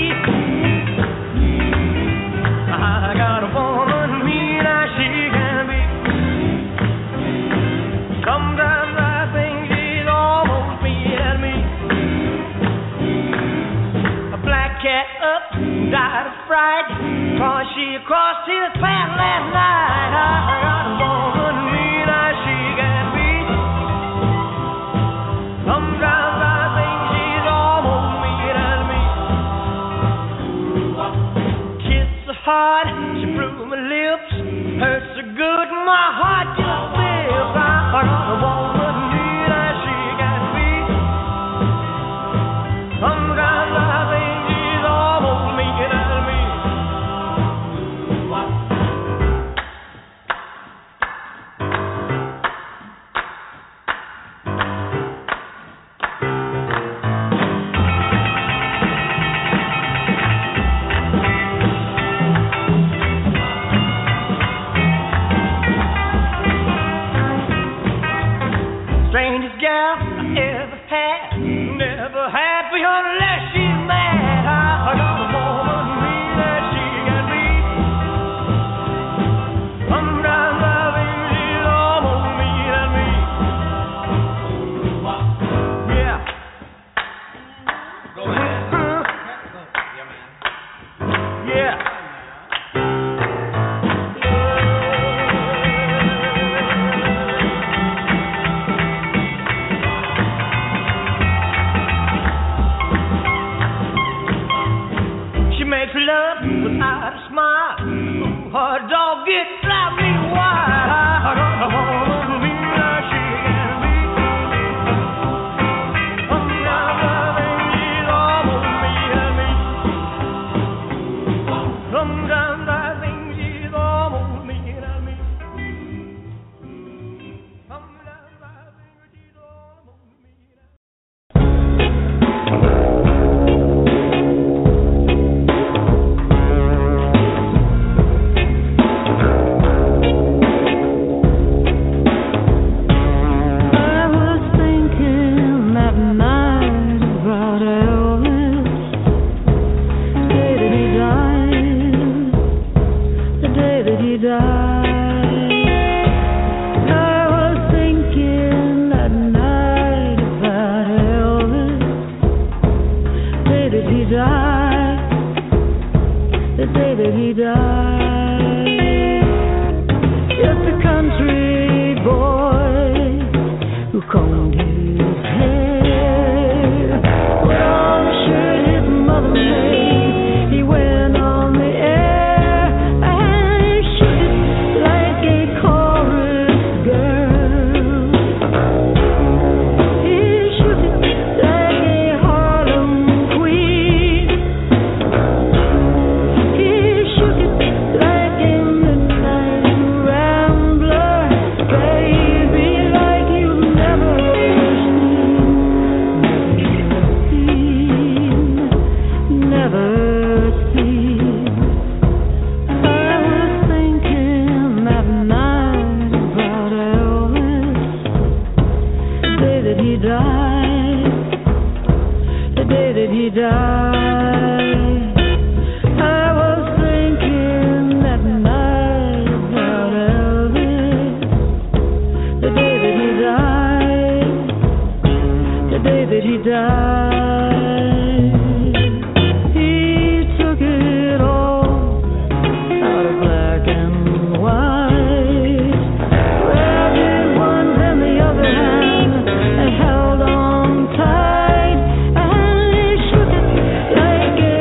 I got a woman, mean as she can be. died of fright, 'cause she crossed his path last night. I got a woman mean as she can be. Sometimes I think she's almost mean as me. Kiss her hard, she bruised my lips, hurts so good my heart just slips. I got a woman mean as she can be. Sometimes I think she's almost mean as me. Strangest gal I ever had, never had for her unless she's mad. I got a woman mean as she can be. Sometimes I think she's almost mean as me. Yeah. Go ahead. Yeah. She makes love without a smile. Her dog gets slightly wild. I got a woman mean as she can be. Sometimes I think she's almost mean as me. Sometimes I think she's almost mean as me. Sometimes I think she's almost mean as me. Held on tight, and he shook it like a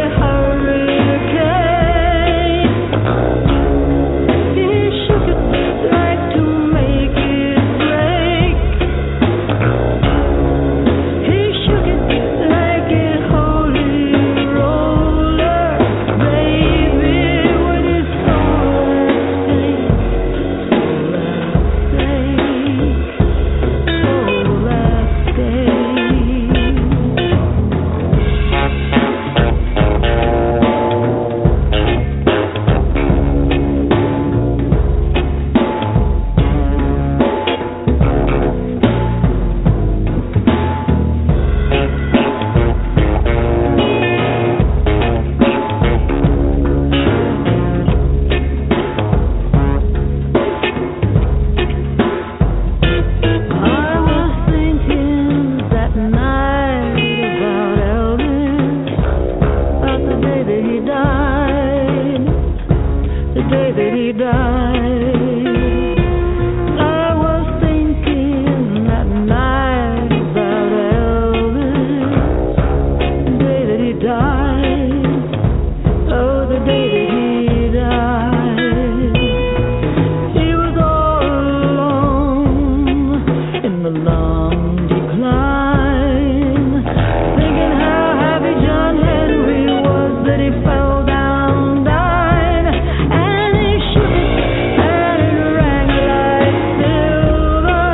that he died. I was thinking that night about Elvis, the day that he died. Oh, the day that he died. He was all alone in the long decline, thinking how happy John Henry was that he fell down dying, and he shook it and it rang like silver.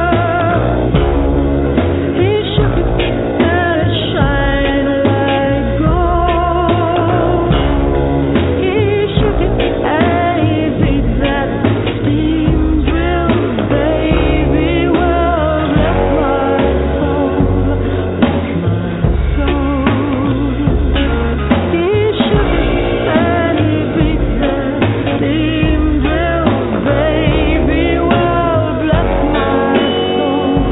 He shook it and it shined like gold. He shook it and he beat that steam drill, baby. Well, bless my soul, bless my soul. He shook it and he beat that steam drill, baby. Well, bless my soul,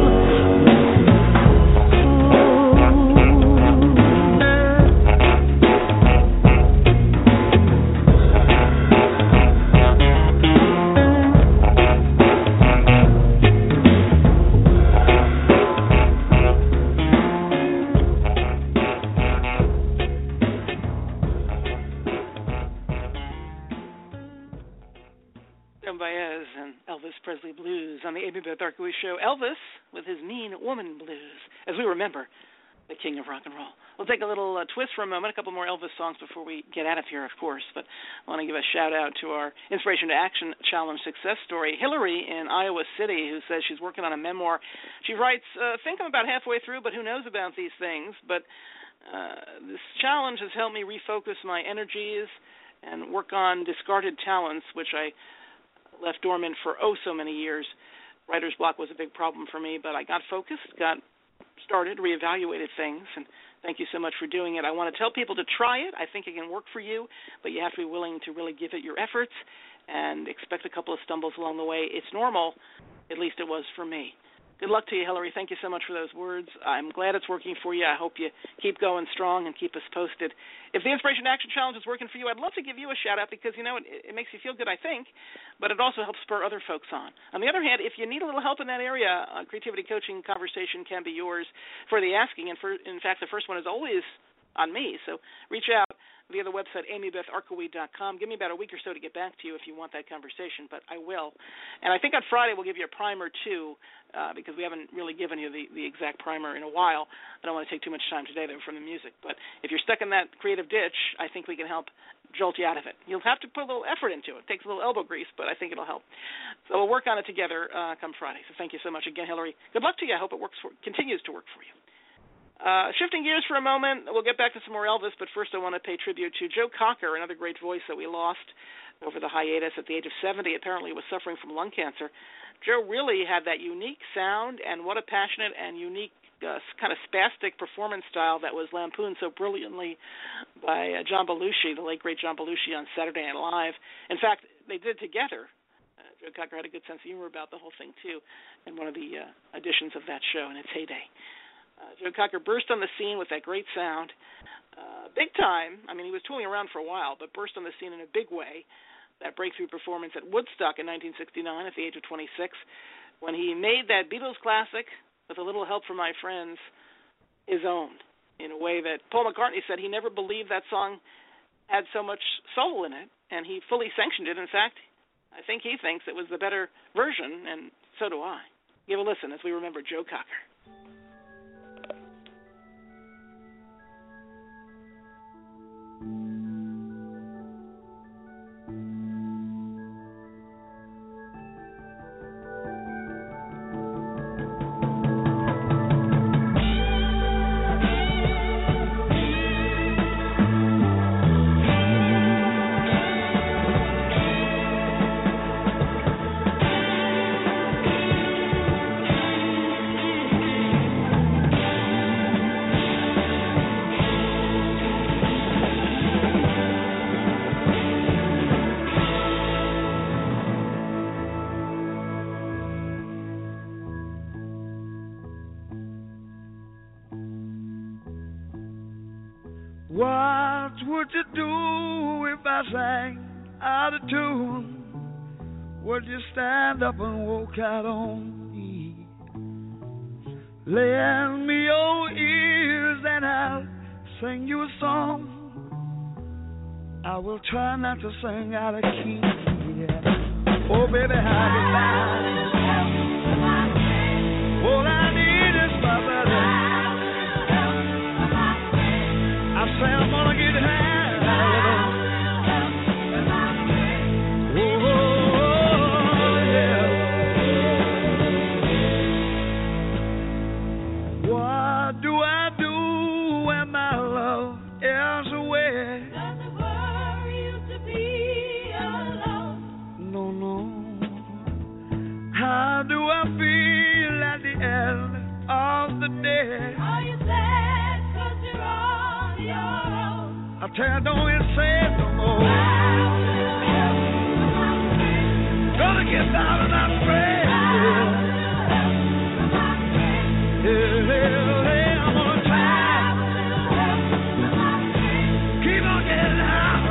Joan Baez and Elvis Presley Blues on the Amy Beth Darkowitz Show. Elvis with his Mean Woman Blues, as we remember the king of rock and roll. We'll take a little twist for a moment, a couple more Elvis songs before we get out of here, of course. But I want to give a shout-out to our Inspiration to Action Challenge success story, Hillary in Iowa City, who says she's working on a memoir. She writes, think I'm about halfway through, but who knows about these things. But this challenge has helped me refocus my energies and work on discarded talents, which I left dormant for so many years. Writer's block was a big problem for me, but I got focused, got started, reevaluated things, and thank you so much for doing it. I want to tell people to try it. I think it can work for you, but you have to be willing to really give it your efforts and expect a couple of stumbles along the way. It's normal. At least it was for me. Good luck to you, Hillary. Thank you so much for those words. I'm glad it's working for you. I hope you keep going strong and keep us posted. If the Inspiration Action Challenge is working for you, I'd love to give you a shout-out because, you know, it makes you feel good, I think, but it also helps spur other folks on. On the other hand, if you need a little help in that area, creativity coaching conversation can be yours for the asking. And, in fact, the first one is always on me. So reach out via the website, amybetharkowitz.com. Give me about a week or so to get back to you if you want that conversation, but I will. And I think on Friday we'll give you a primer, too, because we haven't really given you the exact primer in a while. I don't want to take too much time today, though, from the music. But if you're stuck in that creative ditch, I think we can help jolt you out of it. You'll have to put a little effort into it. It takes a little elbow grease, but I think it'll help. So we'll work on it together come Friday. So thank you so much again, Hillary. Good luck to you. I hope it continues to work for you. Shifting gears for a moment, we'll get back to some more Elvis, but first I want to pay tribute to Joe Cocker, another great voice that we lost over the hiatus at the age of 70. Apparently was suffering from lung cancer. Joe really had that unique sound, and what a passionate and unique kind of spastic performance style that was lampooned so brilliantly by John Belushi, the late, great John Belushi, on Saturday Night Live. In fact, they did it together. Joe Cocker had a good sense of humor about the whole thing, too, in one of the editions of that show in its heyday. Joe Cocker burst on the scene with that great sound, big time. I mean, he was tooling around for a while, but burst on the scene in a big way. That breakthrough performance at Woodstock in 1969 at the age of 26, when he made that Beatles classic, with a little help from my friends, his own, in a way that Paul McCartney said he never believed that song had so much soul in it, and he fully sanctioned it. In fact, I think he thinks it was the better version, and so do I. Give a listen as we remember Joe Cocker. What would you do if I sang out of tune? would you stand up and walk out on me? Lend me your ears and I'll sing you a song. I will try not to sing out of key. Yeah. Oh, baby, how you like? All I need is my brother. I say I'm gonna get high. Don't even say it no more. Gonna get out of that friend. I'm gonna try. Keep on getting out.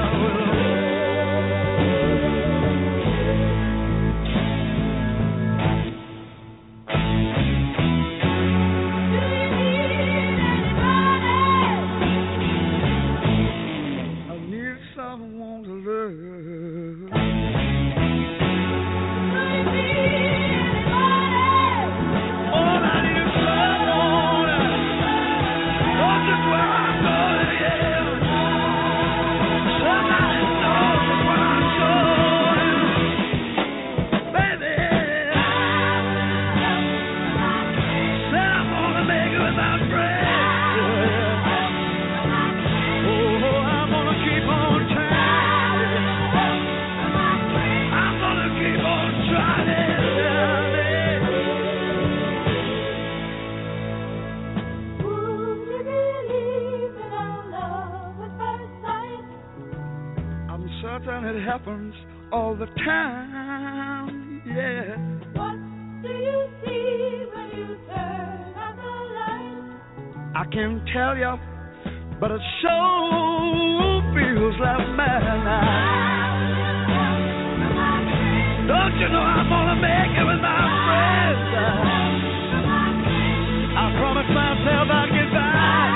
It happens all the time, yeah. What do you see when you turn out the light? I can't tell you, but it sure feels like midnight. Don't you know I'm gonna make it with my friends? I promised myself I'd get by.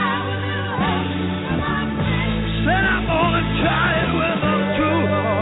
Said I'm gonna try it with them too.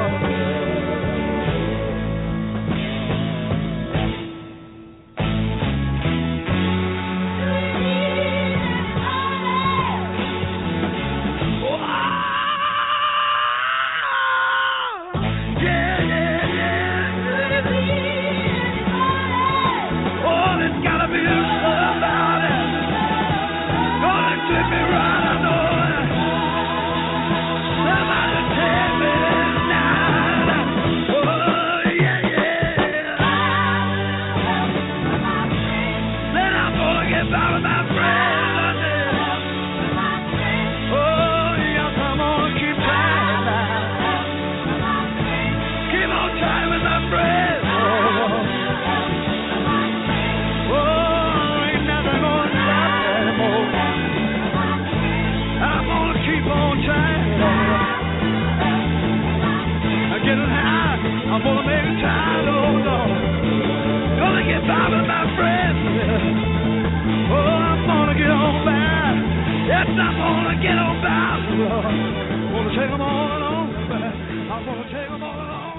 I'm gonna make it time, oh Lord. Gonna get by with my friends. Oh, I'm gonna get on by. Yes, I'm gonna get on by, Lord. Gonna take them all along. I'm gonna take them all along.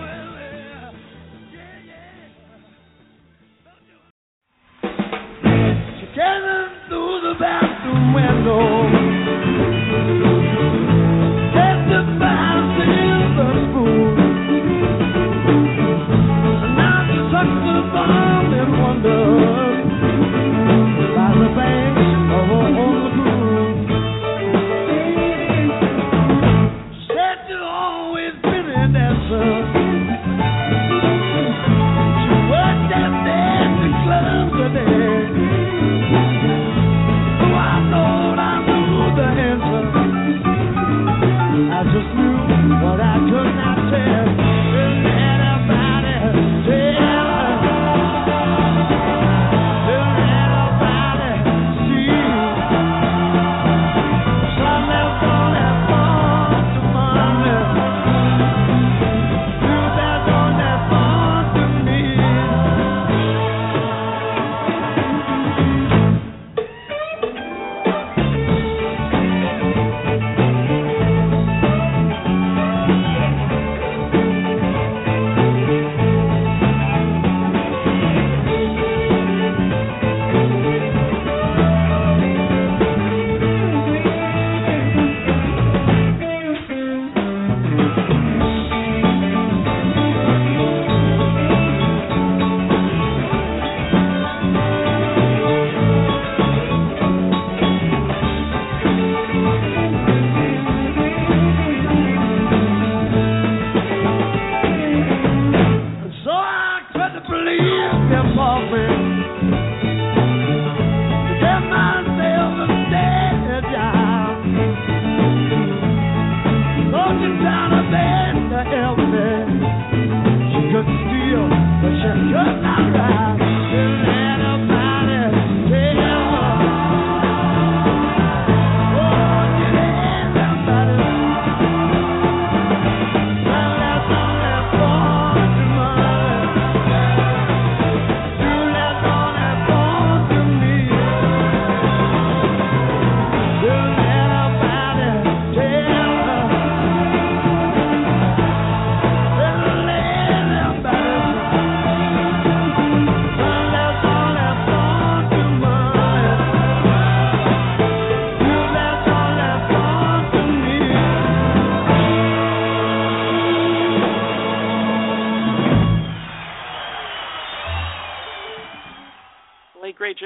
She came in through the bathroom window. Testifying silver spoon. The bomb and wonders by the banks of a lagoon. Said you've always been an dancer.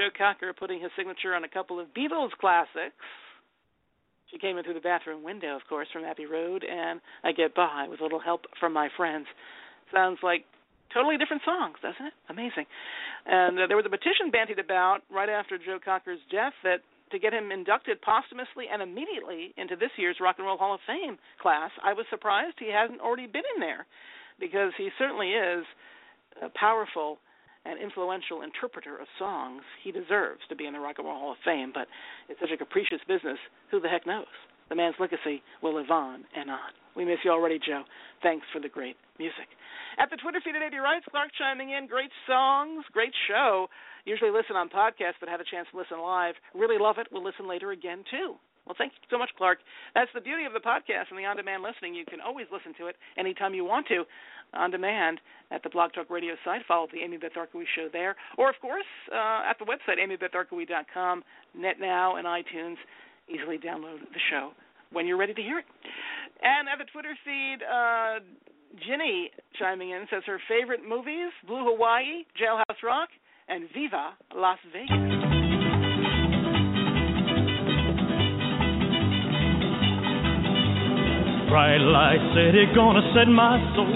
Joe Cocker putting his signature on a couple of Beatles classics. She came in through the bathroom window, of course, from Abbey Road, and I Get By with a little help from my friends. Sounds like totally different songs, doesn't it? Amazing. And there was a petition bandied about right after Joe Cocker's death that to get him inducted posthumously and immediately into this year's Rock and Roll Hall of Fame class. I was surprised he hasn't already been in there, because he certainly is a powerful and influential interpreter of songs. He deserves to be in the Rock and Roll Hall of Fame, but it's such a capricious business. Who the heck knows? The man's legacy will live on and on. We miss you already, Joe. Thanks for the great music. At the Twitter feed at 80 Rights, Clark chiming in. Great songs, great show. Usually listen on podcast, but had a chance to listen live. Really love it. We'll listen later again, too. Well, thank you so much, Clark. That's the beauty of the podcast and the on-demand listening. You can always listen to it anytime you want to, on demand at the Blog Talk Radio site. Follow the Amy Beth Darkowitz Show there. Or, of course, at the website, amybethdarkowitz.com, NetNow, and iTunes. Easily download the show when you're ready to hear it. And at the Twitter feed, Ginny chiming in says her favorite movies, Blue Hawaii, Jailhouse Rock, and Viva Las Vegas. Bright light city, gonna set my soul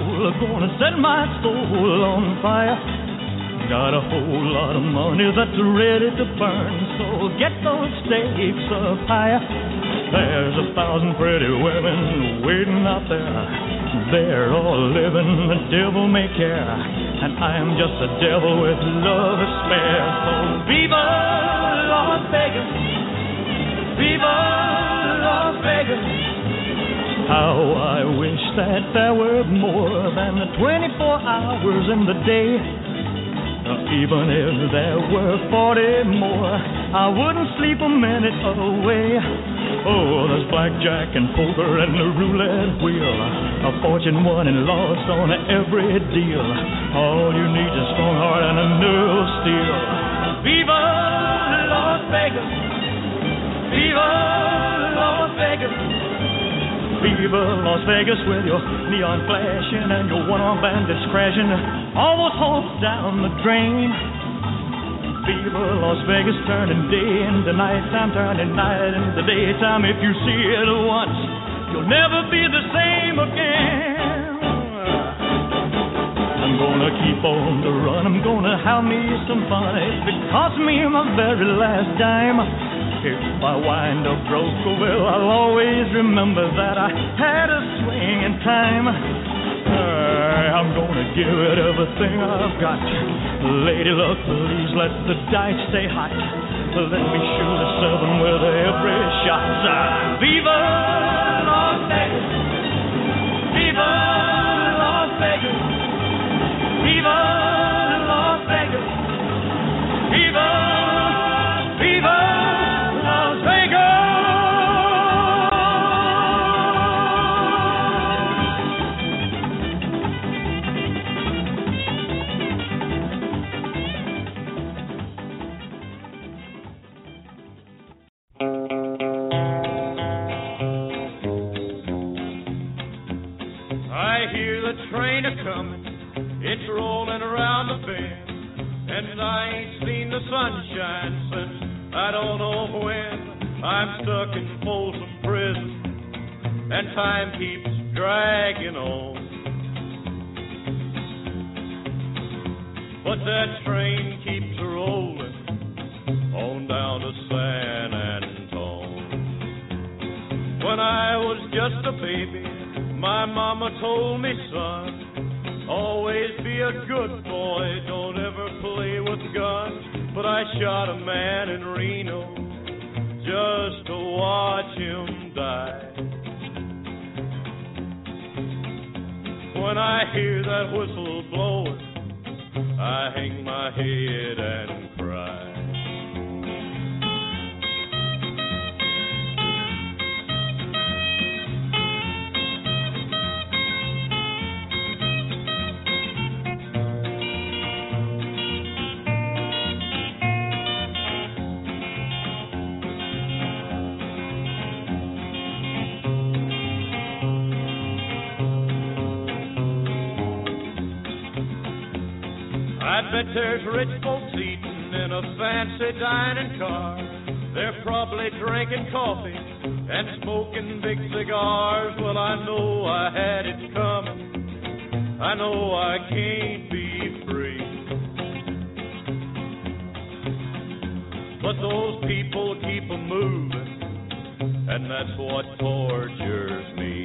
on fire. Got a whole lot of money that's ready to burn, so get those stakes up higher. There's 1,000 pretty women waiting out there. They're all living, the devil may care, and I'm just a devil with love to spare. So Viva Las Vegas, Viva Las Vegas. How I wish that there were more than the 24 hours in the day. Even if there were 40 more, I wouldn't sleep a minute away. Oh, there's blackjack and poker and the roulette wheel, a fortune won and lost on every deal. All you need is a strong heart and a nerve of steel. Viva Las Vegas, Viva Las Vegas. Viva Las Vegas with your neon flashing and your one-armed bandits crashing, all those hopes down the drain. Viva Las Vegas turning day into nighttime, turning night into daytime. If you see it once, you'll never be the same again. I'm gonna keep on the run, I'm gonna have me some fun. If it costs me my very last dime, if I wind up broke, well, I'll always remember that I had a swing in time. I'm gonna give it everything I've got. Lady luck, please let the dice stay hot. Let me shoot a 7 with every shot. Viva Las Vegas, Viva Las Vegas, Viva Las Vegas, Viva, Viva Las Vegas. I hear the train a-comin', it's rolling around the bend, and I ain't seen the sunshine since I don't know when. I'm stuck in Folsom Prison, and time keeps dragging on. But that train keeps rolling on down to San Antone. When I was just a baby, my mama told me, son, always be a good boy, don't ever play with guns. But I shot a man in Reno just to watch him die. When I hear that whistle blowing, I hang my head and cry. I bet there's rich folks eating in in a fancy dining car. They're probably drinking coffee and smoking big cigars. Well, I know I had it coming. I know I can't be free. But those people keep a moving, and that's what tortures me.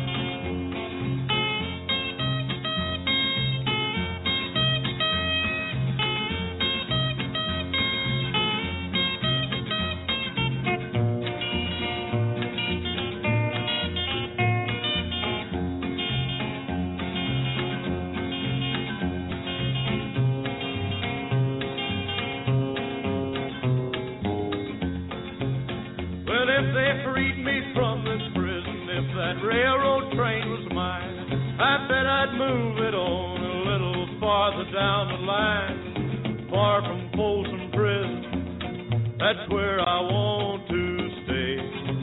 Railroad train was mine, I bet I'd move it on a little farther down the line, far from Folsom Prison. That's where I want to stay.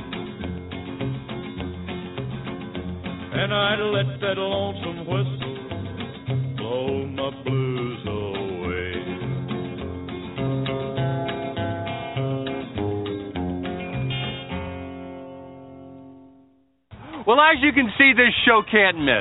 And I'd let that lonesome whistle blow my blues away. Well, as you can see, this show can't miss.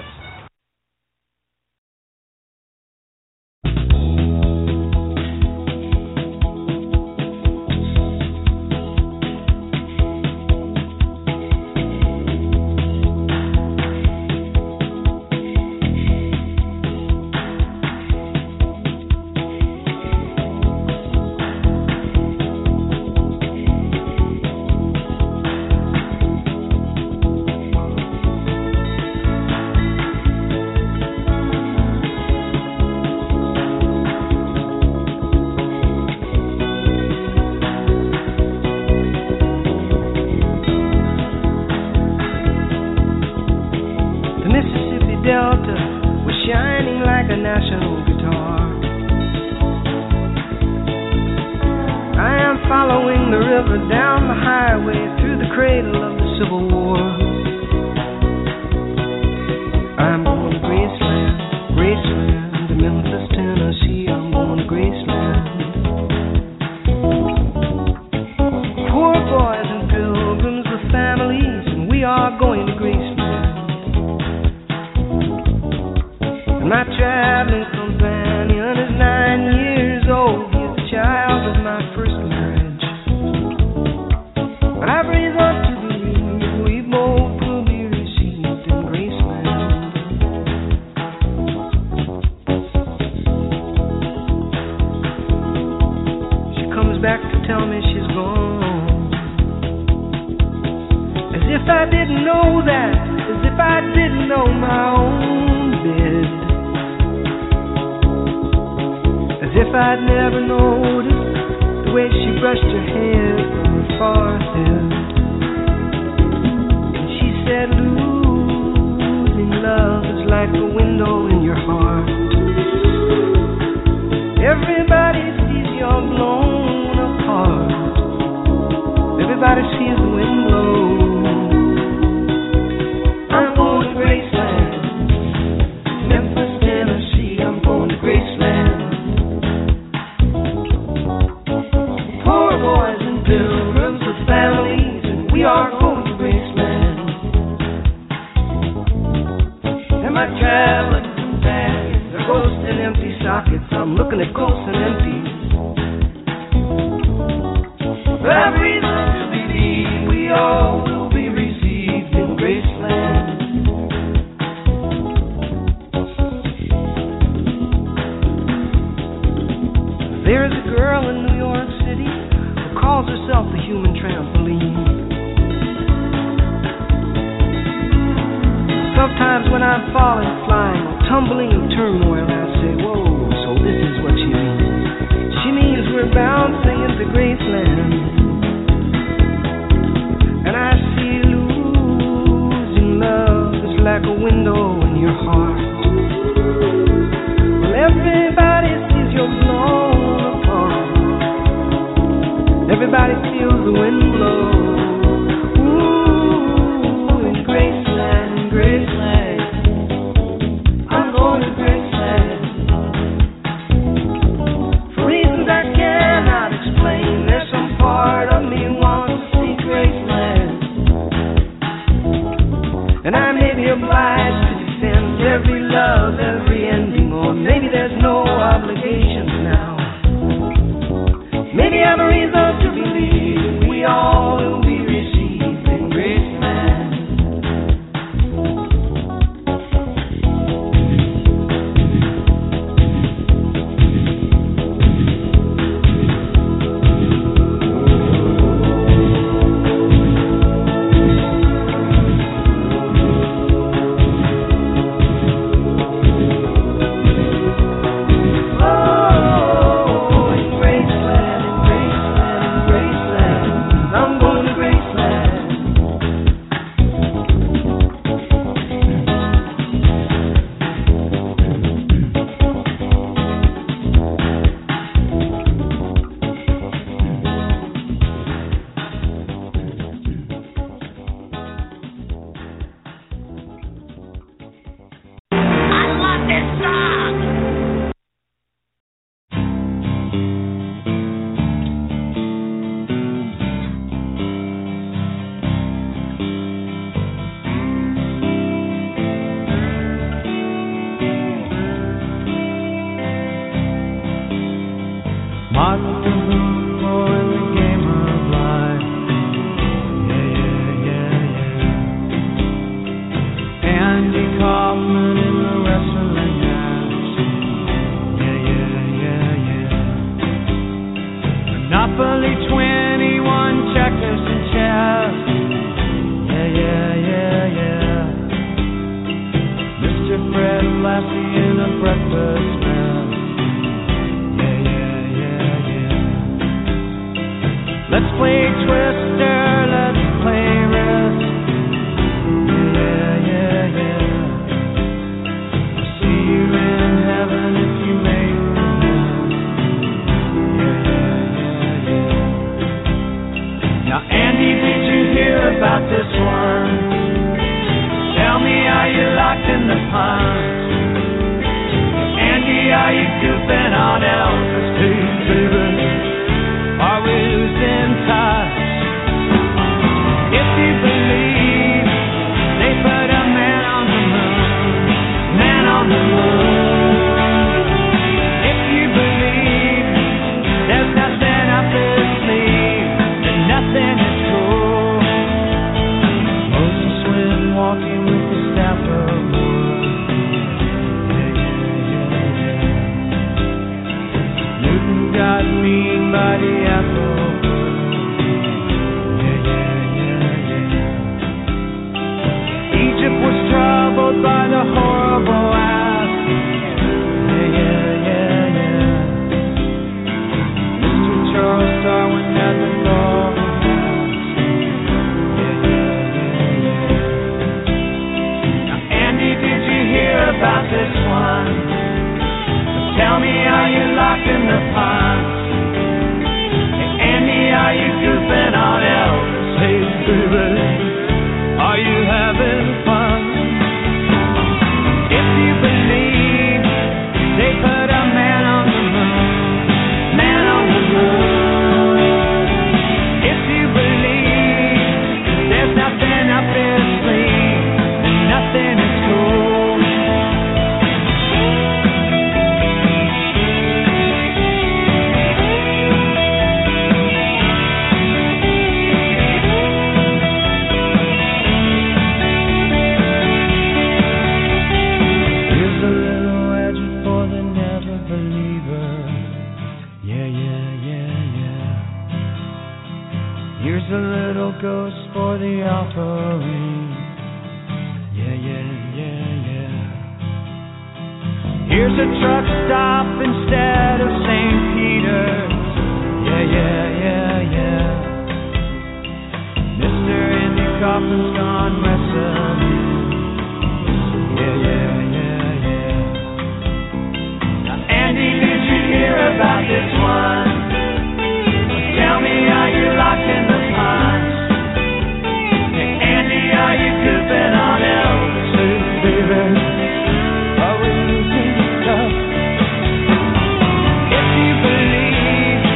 For reasons I cannot and I may be obliged to defend every love, every ending, or maybe there's no obligations now. Maybe I have a reason to believe we all will be received in Graceland.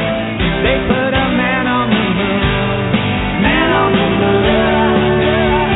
They put a man on the moon, man on the moon.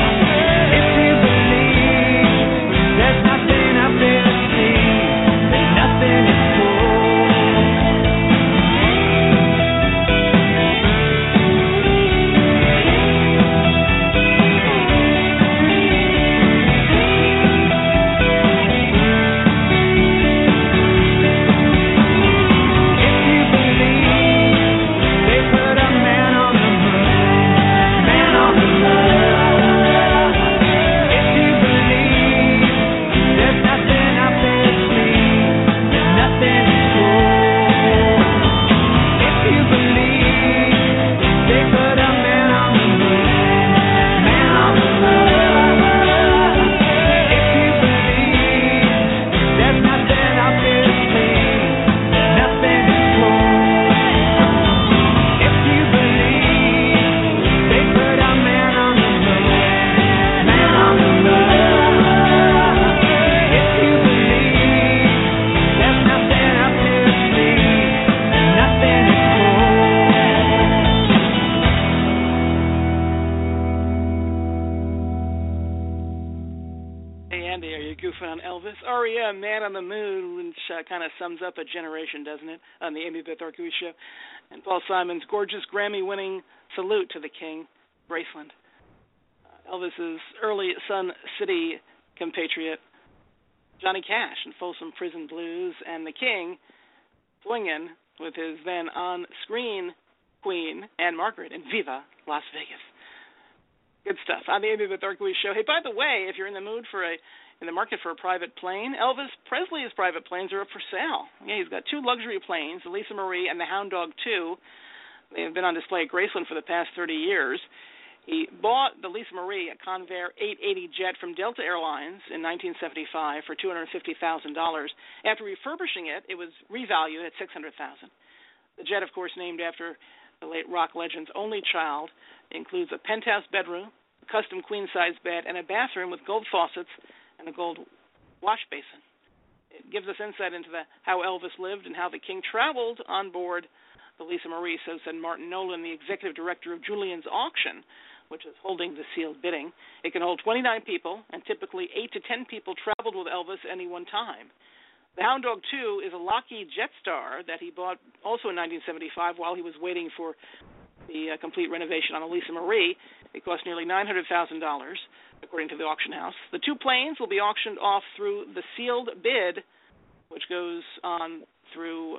Hey, Andy, are you goofing on Elvis? REM, Man on the Moon, which kind of sums up a generation, doesn't it, on the Amy Beth Orkowitz Show. And Paul Simon's gorgeous Grammy-winning salute to the King, Graceland. Elvis's early Sun City compatriot, Johnny Cash in Folsom Prison Blues, and the King swinging with his then on-screen queen, Anne Margaret, in Viva Las Vegas. Good stuff on the Amy Beth Orkowitz Show. Hey, by the way, if you're in the mood in the market for a private plane, Elvis Presley's private planes are up for sale. Yeah, he's got 2 luxury planes, the Lisa Marie and the Hound Dog 2. They have been on display at Graceland for the past 30 years. He bought the Lisa Marie, a Convair 880 jet from Delta Airlines in 1975 for $250,000. After refurbishing it, it was revalued at $600,000. The jet, of course, named after the late rock legend's only child, includes a penthouse bedroom, a custom queen-size bed, and a bathroom with gold faucets and a gold wash basin. It gives us insight into how Elvis lived and how the King traveled on board the Lisa Marie, so said Martin Nolan, the executive director of Julian's Auction, which is holding the sealed bidding. It can hold 29 people, and typically 8 to 10 people traveled with Elvis at any one time. The Hound Dog 2 is a Lockheed Jetstar that he bought also in 1975 while he was waiting for the complete renovation on the Lisa Marie. It cost nearly $900,000, according to the auction house. The 2 planes will be auctioned off through the sealed bid, which goes on through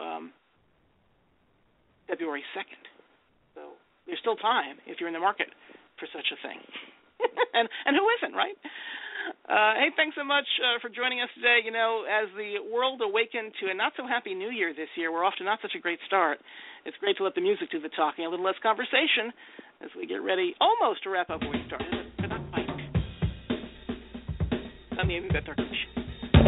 February 2nd. So there's still time if you're in the market for such a thing. and who isn't, right? Hey, thanks so much for joining us today. You know, as the world awakened to a not-so-happy New Year this year, we're off to not such a great start. It's great to let the music do the talking, a little less conversation as we get ready almost to wrap up where we started, but not quite. On the Amy Beth Orkowitz Show.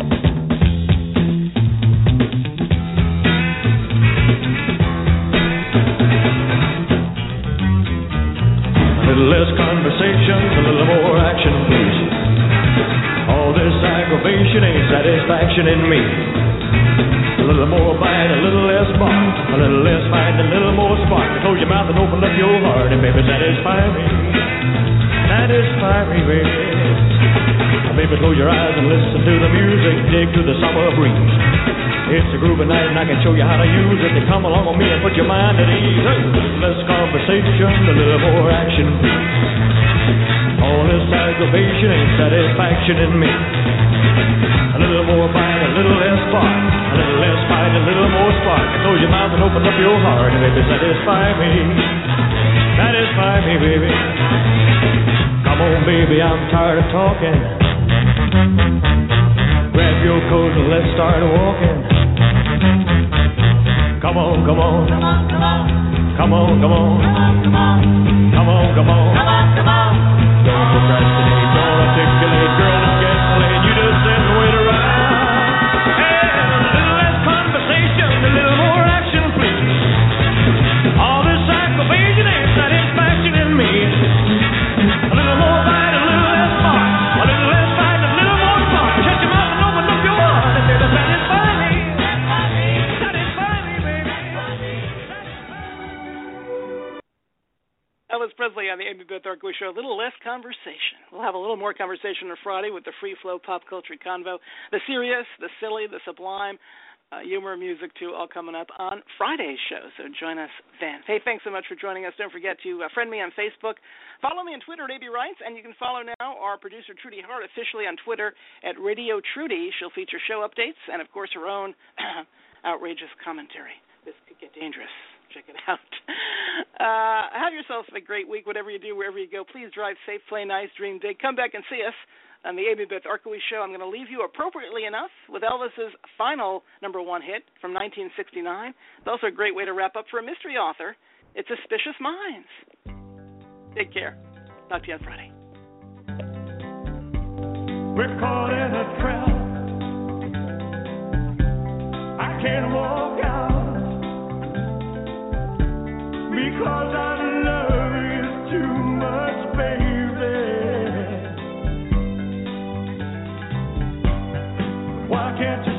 A little less conversation, a little more action, please. All this aggravation ain't satisfaction in me. A little more bite, a little less bark. A little less fight, a little more spark. Close your mouth and open up your heart, and baby, satisfy me. Satisfy me, baby. Baby, close your eyes and listen to the music. Dig to the summer breeze. It's a groovy night and I can show you how to use it. To come along with me and put your mind at ease. A little less conversation, a little more action, please. All this aggravation ain't satisfaction in me. A little more bite, a little less spark. A little less fight, a little more spark. Close your mouth and open up your heart, and baby, satisfy me. Satisfy me, baby. Come on, baby, I'm tired of talking. Grab your coat and let's start walking. Come on, come on. Come on, come on. Come on, come on. Come on, come on. Come on, come on. Come on. Don't procrastinate, don't articulate, girl, don't get late. You just sit and wait around. Hey, a little less conversation, a little more action, please. All this aggravation ain't satisfaction in me. A little more bite, a little less spark. A little less fight, a little more spark. Shut your mouth and open up your heart, and baby, satisfy me. Satisfy me, baby. Elvis Presley on the Amy Beth Orkowitz Show. A little less conversation. We'll have a little more conversation on Friday with the Free Flow Pop Culture Convo. The serious, the silly, the sublime, humor, music, too, all coming up on Friday's show. So join us then. Hey, thanks so much for joining us. Don't forget to friend me on Facebook. Follow me on Twitter at AB Wrights, and you can follow now our producer, Trudy Hart, officially on Twitter at Radio Trudy. She'll feature show updates and, of course, her own outrageous commentary. This could get dangerous. Check it out. Have yourself a great week, whatever you do, wherever you go. Please drive safe, play nice, dream big. Come back and see us on the Amy Beth Orkowitz Show. I'm going to leave you appropriately enough with Elvis's final #1 hit from 1969. It's also a great way to wrap up for a mystery author. It's Suspicious Minds. Take care. Talk to you on Friday. We're caught in a trap. I can't walk out. Because I love you too much, baby. Why can't you